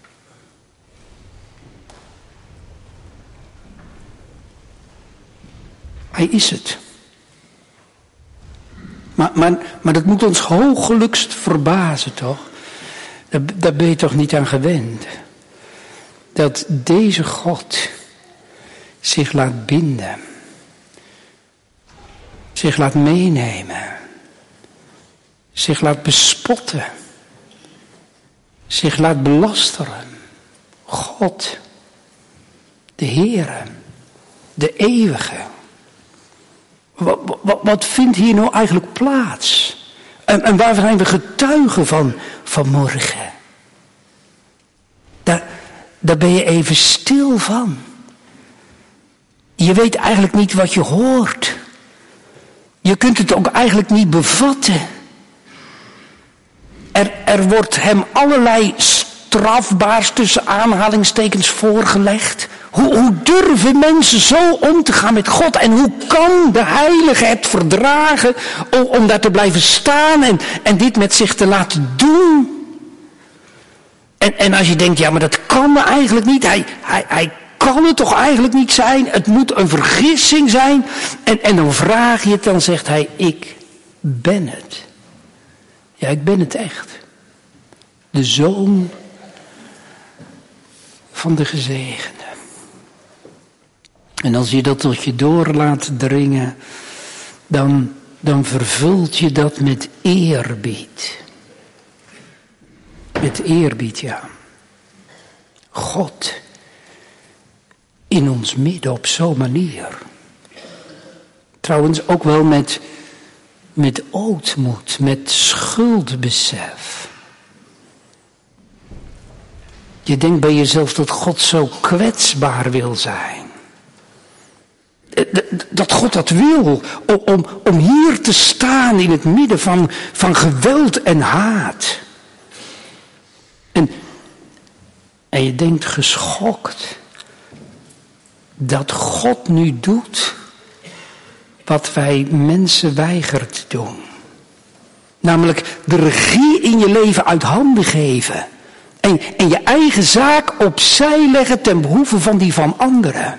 S2: Hij is het. Maar, maar, maar dat moet ons hooggelukst verbazen, toch? Daar, daar ben je toch niet aan gewend. Dat deze God zich laat binden. Zich laat meenemen. Zich laat bespotten. Zich laat belasteren. God. De Heere. De Eeuwige. Wat, wat, wat vindt hier nou eigenlijk plaats? En, en waar zijn we getuigen van vanmorgen? Daar, daar ben je even stil van. Je weet eigenlijk niet wat je hoort. Je kunt het ook eigenlijk niet bevatten. Er, er wordt hem allerlei strafbaars tussen aanhalingstekens voorgelegd. Hoe, hoe durven mensen zo om te gaan met God? En hoe kan de Heilige het verdragen om, om daar te blijven staan en, en dit met zich te laten doen? En, en als je denkt, ja, maar dat kan eigenlijk niet. Hij, hij, hij kan het toch eigenlijk niet zijn? Het moet een vergissing zijn. En, en dan vraag je het, dan zegt hij, ik ben het. Ja, ik ben het echt. De Zoon van de gezegende. En als je dat tot je door laat dringen, dan, dan vervult je dat met eerbied. Met eerbied, ja. God in ons midden op zo'n manier. Trouwens ook wel met, met ootmoed, met schuldbesef. Je denkt bij jezelf dat God zo kwetsbaar wil zijn. Dat God dat wil, om, om hier te staan in het midden van, van geweld en haat. En, en je denkt geschokt dat God nu doet wat wij mensen weigeren te doen. Namelijk de regie in je leven uit handen geven. En, en je eigen zaak opzij leggen ten behoeve van die van anderen.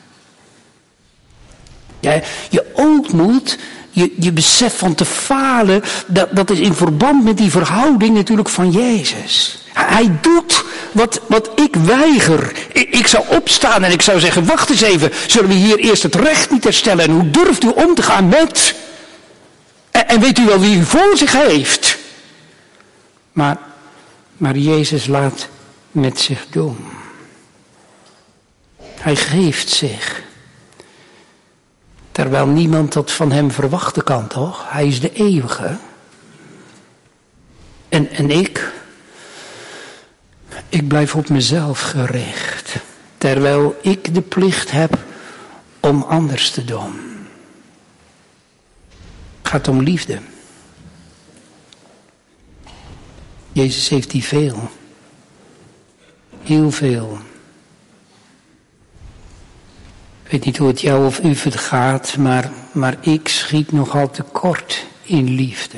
S2: Ja, je ootmoed, je, je besef van te falen, dat, dat is in verband met die verhouding natuurlijk van Jezus. Hij doet wat, wat ik weiger. Ik, ik zou opstaan en ik zou zeggen, wacht eens even, zullen we hier eerst het recht niet herstellen? En hoe durft u om te gaan met? En, en weet u wel wie u voor zich heeft? Maar, maar Jezus laat met zich doen. Hij geeft zich. Terwijl niemand dat van hem verwachten kan, toch? Hij is de eeuwige. En, en ik, ik blijf op mezelf gericht. Terwijl ik de plicht heb om anders te doen. Het gaat om liefde. Jezus heeft die veel. Heel veel. Ik weet niet hoe het jou of u vergaat, maar, maar ik schiet nogal tekort in liefde.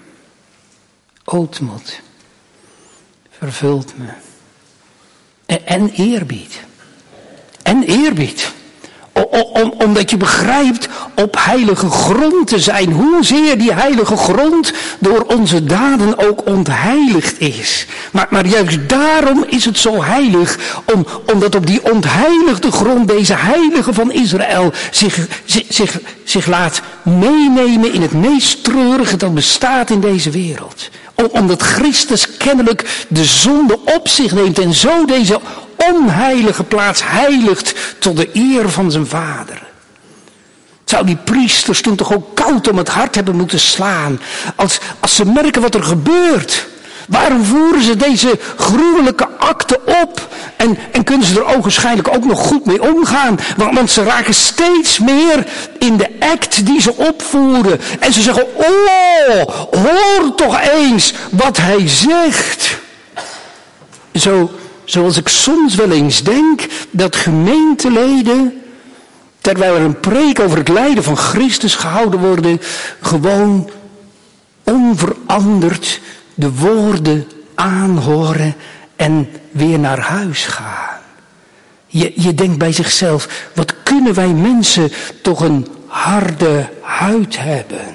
S2: Ootmoed vervult me. En, en eerbied. En eerbied. O, om, omdat je begrijpt op heilige grond te zijn. Hoezeer die heilige grond door onze daden ook ontheiligd is. Maar, maar juist daarom is het zo heilig. Om, omdat op die ontheiligde grond deze heilige van Israël zich, zich, zich, zich laat meenemen in het meest treurige dat bestaat in deze wereld. Omdat Christus kennelijk de zonde op zich neemt en zo deze onheilige plaats heiligt tot de eer van zijn Vader. Zou die priesters toen toch ook koud om het hart hebben moeten slaan als, als ze merken wat er gebeurt. Waarom voeren ze deze gruwelijke akte op? En, en kunnen ze er ogenschijnlijk ook nog goed mee omgaan? Want, want ze raken steeds meer in de act die ze opvoeren. En ze zeggen, oh, hoor toch eens wat hij zegt. Zo, zoals ik soms wel eens denk dat gemeenteleden, terwijl er een preek over het lijden van Christus gehouden worden, gewoon onveranderd de woorden aanhoren en weer naar huis gaan. Je, je denkt bij zichzelf, wat kunnen wij mensen toch een harde huid hebben?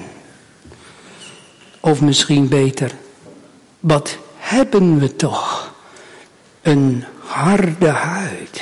S2: Of misschien beter, wat hebben we toch een harde huid?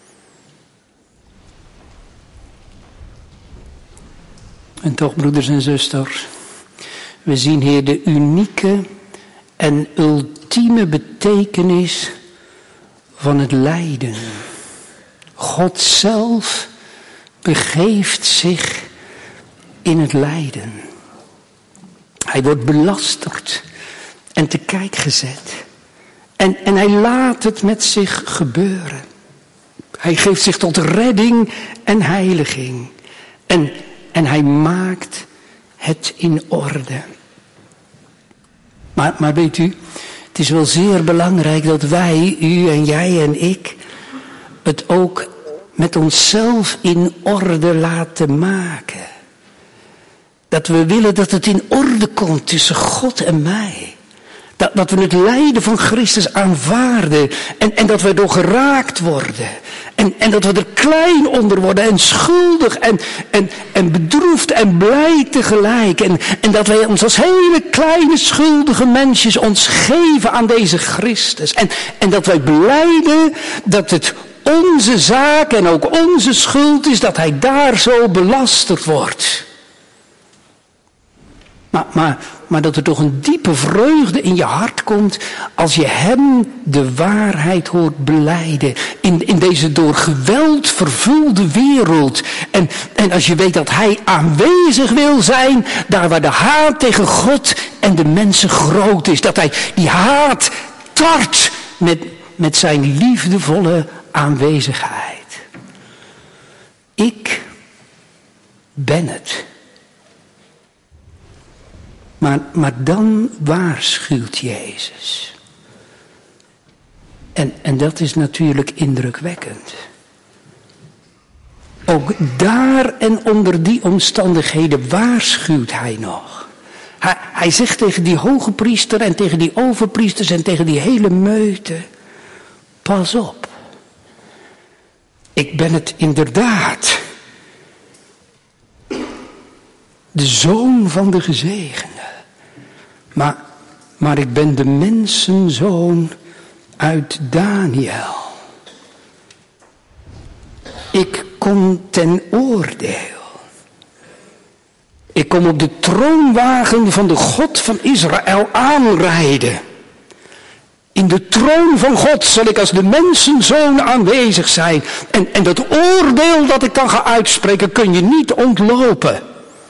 S2: En toch, broeders en zusters, we zien hier de unieke en ultieme betekenis van het lijden. God zelf begeeft zich in het lijden. Hij wordt belasterd en te kijk gezet. En, en hij laat het met zich gebeuren. Hij geeft zich tot redding en heiliging. En, en hij maakt het in orde. Maar, maar weet u, het is wel zeer belangrijk dat wij, u en jij en ik, het ook met onszelf in orde laten maken. Dat we willen dat het in orde komt tussen God en mij. Dat, dat we het lijden van Christus aanvaarden en, en dat we door geraakt worden. En, en dat we er klein onder worden en schuldig en, en, en bedroefd en blij tegelijk. En, en dat wij ons als hele kleine schuldige mensjes ons geven aan deze Christus. En, en dat wij belijden dat het onze zaak en ook onze schuld is dat hij daar zo belasterd wordt. Maar, maar, maar dat er toch een diepe vreugde in je hart komt als je hem de waarheid hoort belijden. In, in deze door geweld vervulde wereld. En, en als je weet dat hij aanwezig wil zijn, daar waar de haat tegen God en de mensen groot is. Dat hij die haat tart met, met zijn liefdevolle aanwezigheid. Ik ben het. Maar, maar dan waarschuwt Jezus. En, en dat is natuurlijk indrukwekkend. Ook daar en onder die omstandigheden waarschuwt hij nog. Hij, hij zegt tegen die hoge priester en tegen die overpriesters en tegen die hele meute. Pas op. Ik ben het inderdaad. De zoon van de gezegende. Maar, maar ik ben de mensenzoon uit Daniel. Ik kom ten oordeel. Ik kom op de troonwagen van de God van Israël aanrijden. In de troon van God zal ik als de mensenzoon aanwezig zijn. En, en dat oordeel dat ik dan ga uitspreken kun je niet ontlopen.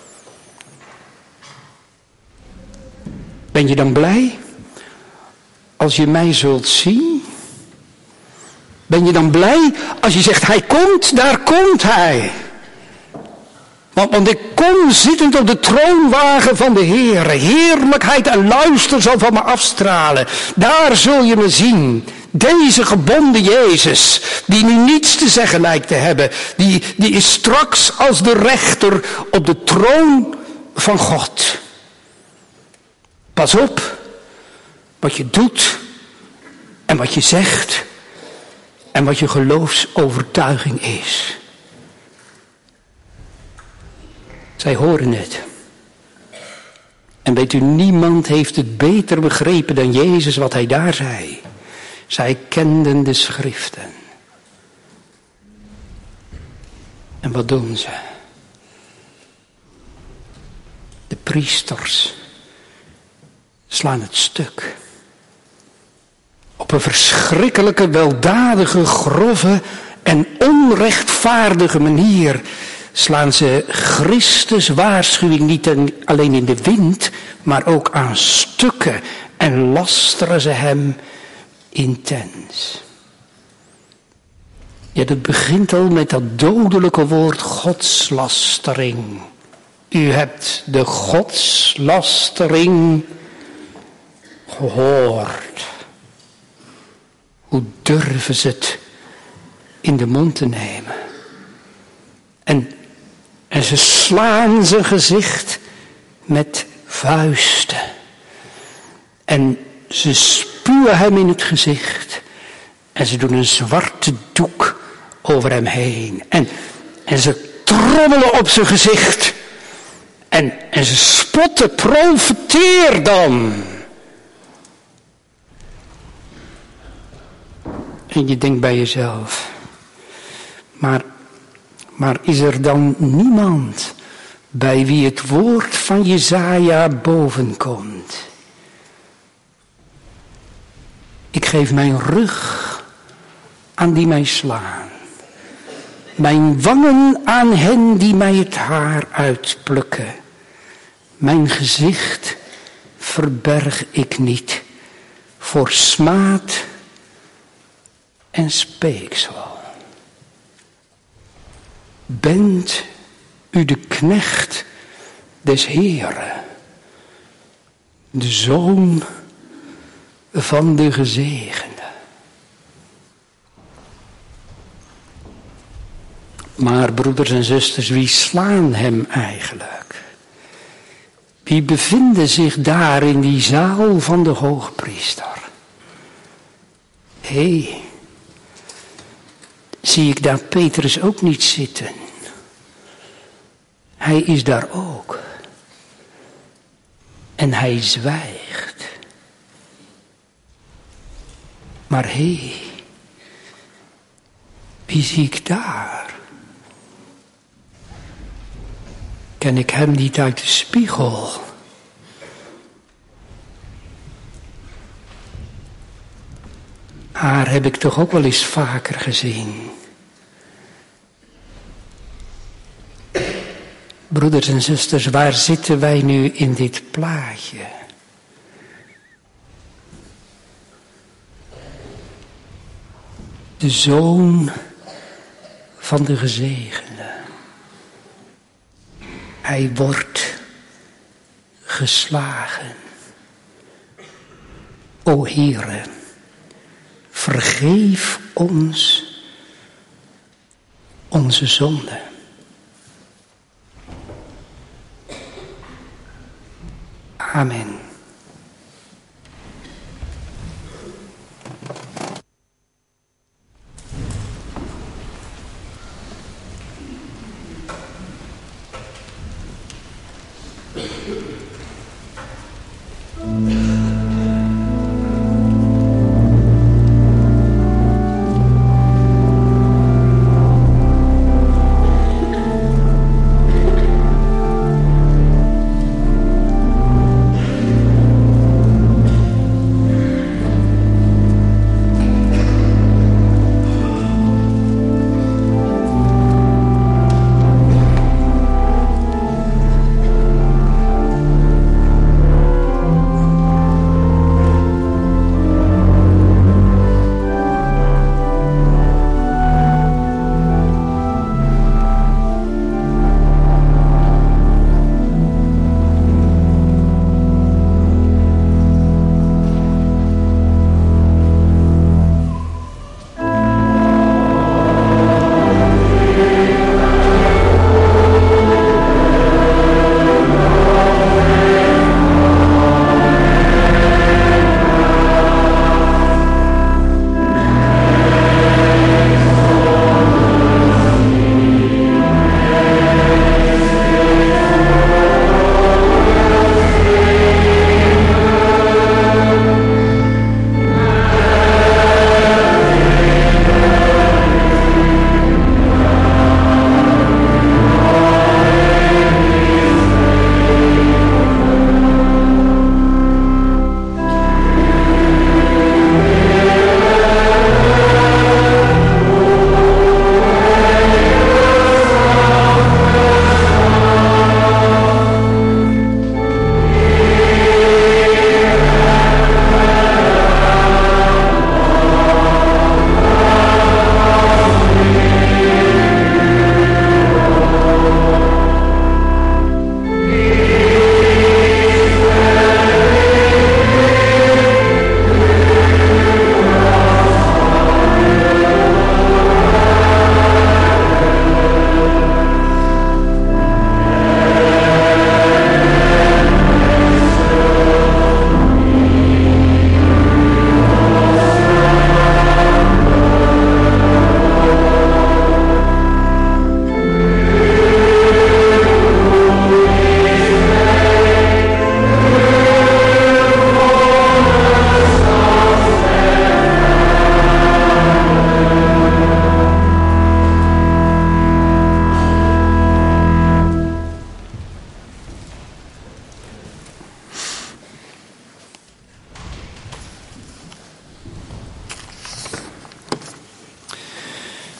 S2: Ben je dan blij als je mij zult zien? Ben je dan blij als je zegt, hij komt, daar komt hij. Want, want ik kom zittend op de troonwagen van de Heere. Heerlijkheid en luister zal van me afstralen. Daar zul je me zien. Deze gebonden Jezus, die nu niets te zeggen lijkt te hebben. Die, die is straks als de rechter op de troon van God. Pas op wat je doet en wat je zegt en wat je geloofsovertuiging is. Zij horen het. En weet u, niemand heeft het beter begrepen dan Jezus wat hij daar zei. Zij kenden de schriften. En wat doen ze? De priesters slaan het stuk. Op een verschrikkelijke, weldadige, grove en onrechtvaardige manier slaan ze Christus waarschuwing niet alleen in de wind, maar ook aan stukken en lasteren ze hem intens. Ja, dat begint al met dat dodelijke woord godslastering. U hebt de godslastering gehoord. Hoe durven ze het in de mond te nemen? En, en ze slaan zijn gezicht met vuisten. En ze spuwen hem in het gezicht. En ze doen een zwarte doek over hem heen. En, en ze trommelen op zijn gezicht. En, en ze spotten, profeteer dan. En je denkt bij jezelf, maar, maar is er dan niemand bij wie het woord van Jesaja bovenkomt? Ik geef mijn rug aan die mij slaan, mijn wangen aan hen die mij het haar uitplukken. Mijn gezicht verberg ik niet voor smaad en speeksel. Bent u de knecht des Heeren, de zoon van de gezegende. Maar broeders en zusters, wie slaan hem eigenlijk? Wie bevinden zich daar in die zaal van de hoogpriester? Hé, hey, zie ik daar Petrus ook niet zitten? Hij is daar ook. En hij zwijgt. Maar hé, hey, wie zie ik daar? Ken ik hem niet uit de spiegel? Haar heb ik toch ook wel eens vaker gezien. Broeders en zusters, waar zitten wij nu in dit plaatje? De zoon van de gezegende. Hij wordt geslagen. O Heere, vergeef ons onze zonden. Amen.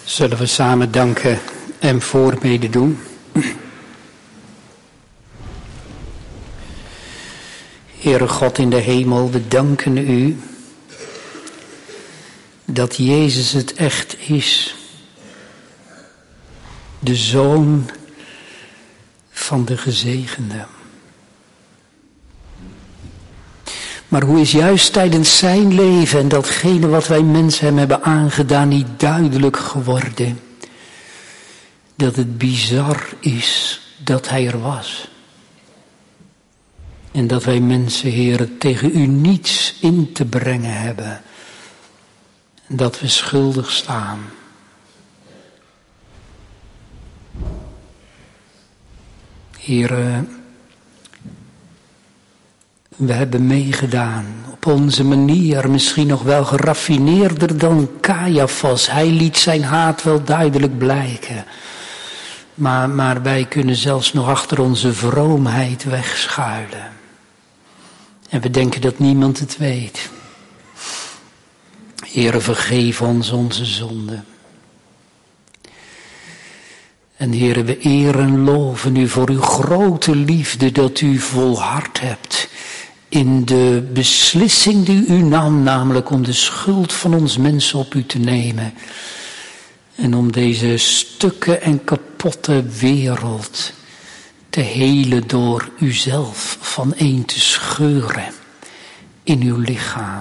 S2: Zullen we samen danken en voorbeden doen? Heere God in de hemel, we danken u dat Jezus het echt is. De Zoon van de gezegende. Maar hoe is juist tijdens zijn leven en datgene wat wij mensen hem hebben aangedaan niet duidelijk geworden? Dat het bizar is dat hij er was. En dat wij mensen, Heere, tegen u niets in te brengen hebben. En dat we schuldig staan. Heere, we hebben meegedaan, op onze manier, misschien nog wel geraffineerder dan Caiaphas. Hij liet zijn haat wel duidelijk blijken. Maar, maar wij kunnen zelfs nog achter onze vroomheid wegschuilen. En we denken dat niemand het weet. Heere, vergeef ons onze zonden. En Heere, we eren en loven u voor uw grote liefde dat u volhard hebt in de beslissing die u nam, namelijk om de schuld van ons mensen op u te nemen. En om deze stukken en kapotte wereld te helen door uzelf vaneen te scheuren in uw lichaam.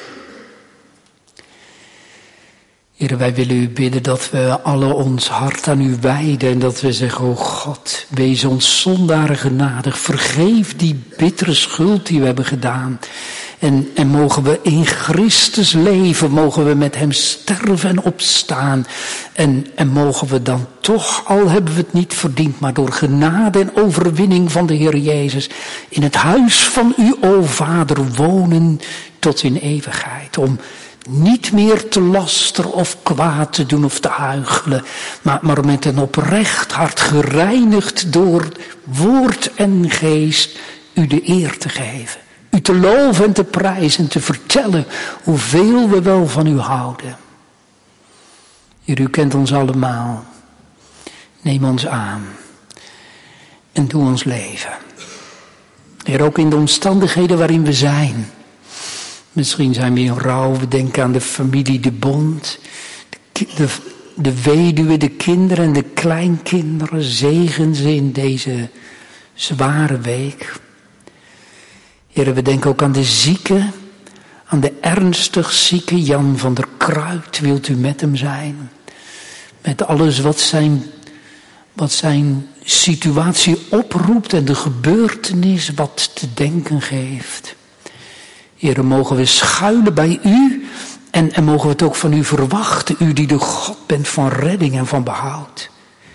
S2: Heere, wij willen u bidden dat we alle ons hart aan u wijden en dat we zeggen, o God, wees ons zondaren genadig, vergeef die bittere schuld die we hebben gedaan. En, en mogen we in Christus leven, mogen we met hem sterven en opstaan. En, en mogen we dan toch, al hebben we het niet verdiend, maar door genade en overwinning van de Heer Jezus, in het huis van u, o Vader, wonen tot in eeuwigheid. Om niet meer te laster of kwaad te doen of te huichelen, maar, maar met een oprecht hart gereinigd door woord en geest u de eer te geven. U te loven en te prijzen en te vertellen hoeveel we wel van u houden. Heer, u kent ons allemaal. Neem ons aan en doe ons leven. Heer, ook in de omstandigheden waarin we zijn. Misschien zijn we in rouw, we denken aan de familie De Bond, de, de, de weduwe, de kinderen en de kleinkinderen. Zegen ze in deze zware week. Heer, we denken ook aan de zieke, aan de ernstig zieke Jan van der Kruid. Wilt u met hem zijn? Met alles wat zijn, wat zijn situatie oproept en de gebeurtenis wat te denken geeft. Heer, mogen we schuilen bij u en, en mogen we het ook van u verwachten. U die de God bent van redding en van behoud.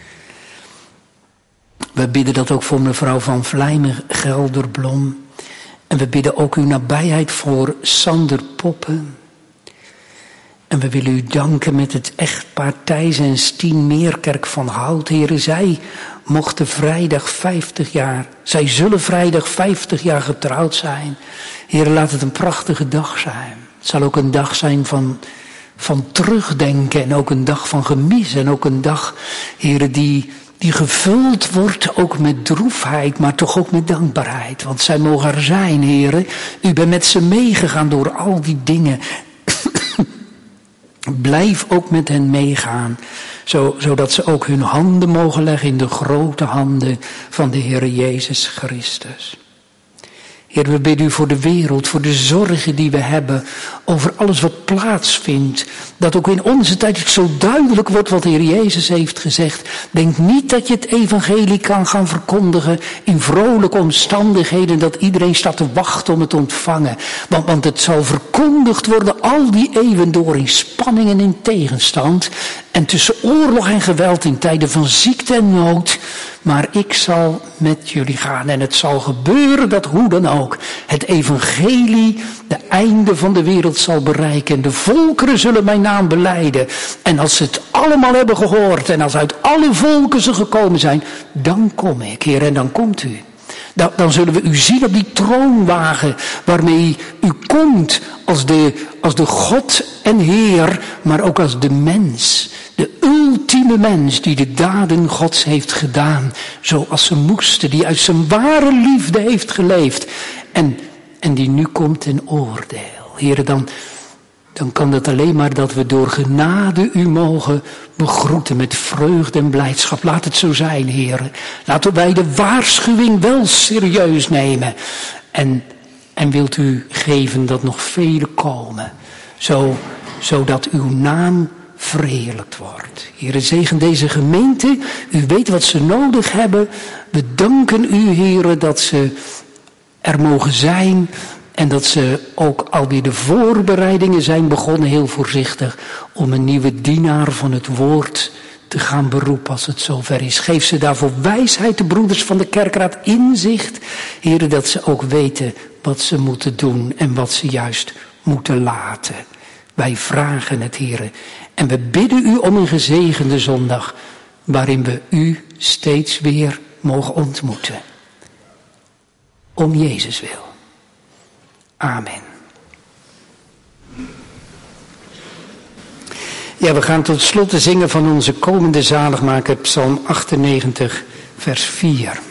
S2: We bidden dat ook voor mevrouw Van Vlijmen Gelderblom. En we bidden ook uw nabijheid voor Sander Poppen. En we willen u danken met het echtpaar Thijs en Stien Meerkerk van Hout. Heren, zij mochten vrijdag vijftig jaar, zij zullen vrijdag vijftig jaar getrouwd zijn. Heren, laat het een prachtige dag zijn. Het zal ook een dag zijn van, van terugdenken en ook een dag van gemis. En ook een dag, heren, die, die gevuld wordt ook met droefheid, maar toch ook met dankbaarheid. Want zij mogen er zijn, heren. U bent met ze meegegaan door al die dingen. Blijf ook met hen meegaan, zo, zodat ze ook hun handen mogen leggen in de grote handen van de Heer Jezus Christus. Heer, we bidden u voor de wereld, voor de zorgen die we hebben, over alles wat plaatsvindt. Dat ook in onze tijd zo duidelijk wordt wat de Heer Jezus heeft gezegd. Denk niet dat je het evangelie kan gaan verkondigen in vrolijke omstandigheden, dat iedereen staat te wachten om het te ontvangen. Want, want het zal verkondigd worden al die eeuwen door in spanning en in tegenstand. En tussen oorlog en geweld in tijden van ziekte en nood. Maar ik zal met jullie gaan en het zal gebeuren dat hoe dan ook het evangelie de einde van de wereld zal bereiken. En de volkeren zullen mijn naam belijden. En als ze het allemaal hebben gehoord en als uit alle volken ze gekomen zijn, dan kom ik, Heer, en dan komt u. Dan, dan zullen we u zien op die troonwagen waarmee u komt als de, als de God en Heer, maar ook als de mens. De ultieme mens die de daden Gods heeft gedaan, zoals ze moesten, die uit zijn ware liefde heeft geleefd en, en die nu komt in oordeel. Heere, dan, dan kan dat alleen maar dat we door genade u mogen begroeten met vreugde en blijdschap. Laat het zo zijn, Heere. Laten wij de waarschuwing wel serieus nemen. En, en wilt u geven dat nog velen komen, zo, zodat uw naam verheerlijkt wordt. Heere, zegen deze gemeente. U weet wat ze nodig hebben. We danken u, Heere, dat ze er mogen zijn. En dat ze ook alweer de voorbereidingen zijn begonnen, heel voorzichtig, om een nieuwe dienaar van het woord te gaan beroepen als het zover is. Geef ze daarvoor wijsheid, de broeders van de kerkraad, inzicht. Heere, dat ze ook weten wat ze moeten doen en wat ze juist moeten laten. Wij vragen het, Heere. En we bidden u om een gezegende zondag, waarin we u steeds weer mogen ontmoeten. Om Jezus wil. Amen. Ja, we gaan tot slot zingen van onze komende zaligmaker, Psalm achtennegentig, vers vier.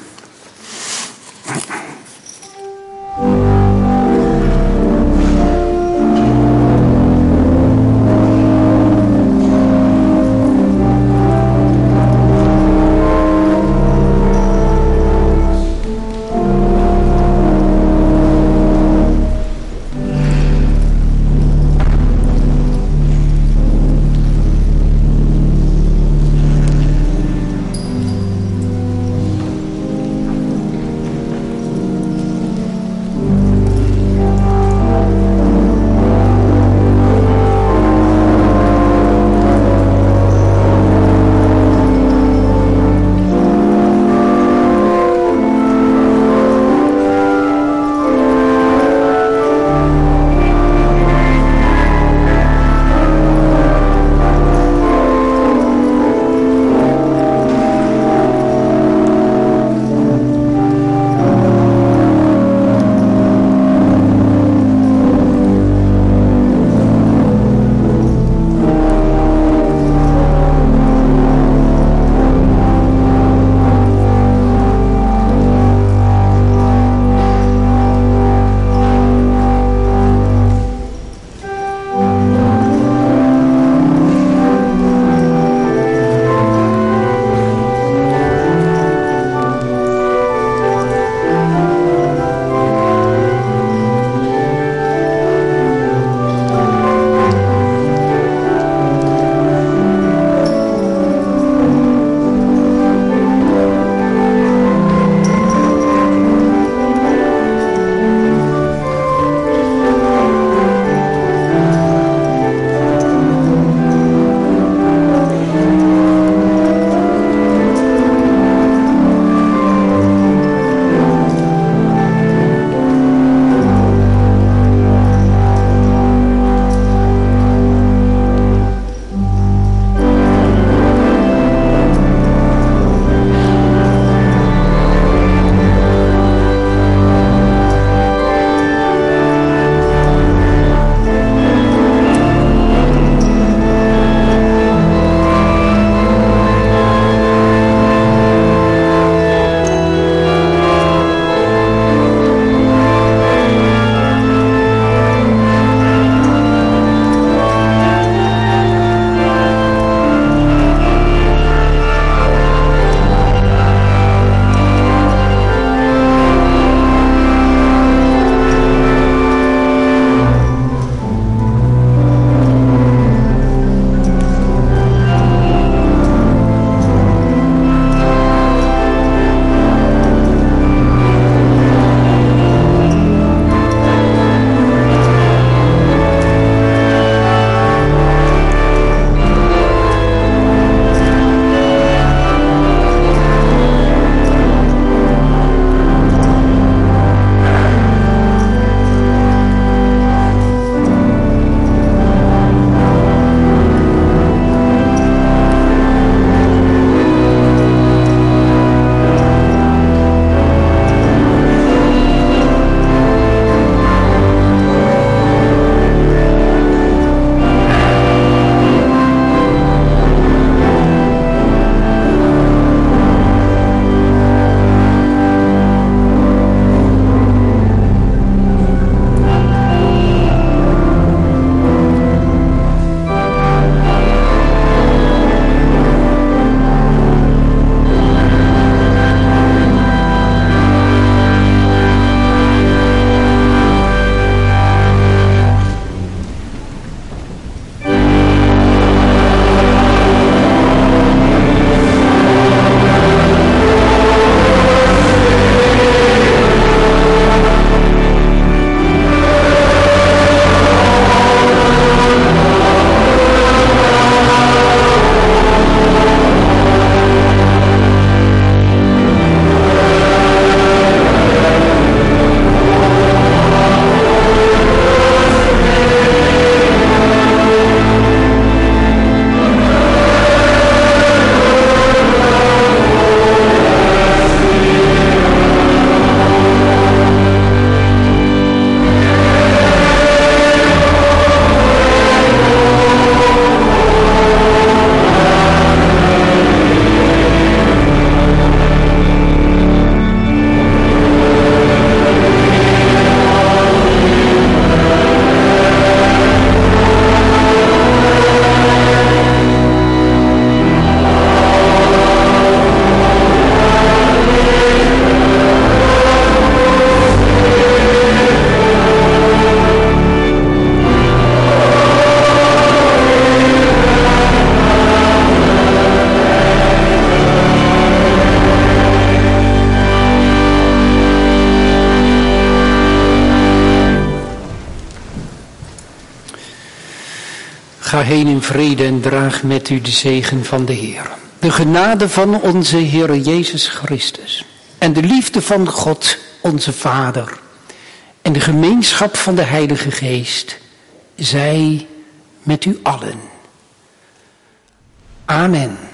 S2: Ga heen in vrede en draag met u de zegen van de Heer. De genade van onze Heer Jezus Christus en de liefde van God, onze Vader, en de gemeenschap van de Heilige Geest, zij met u allen. Amen.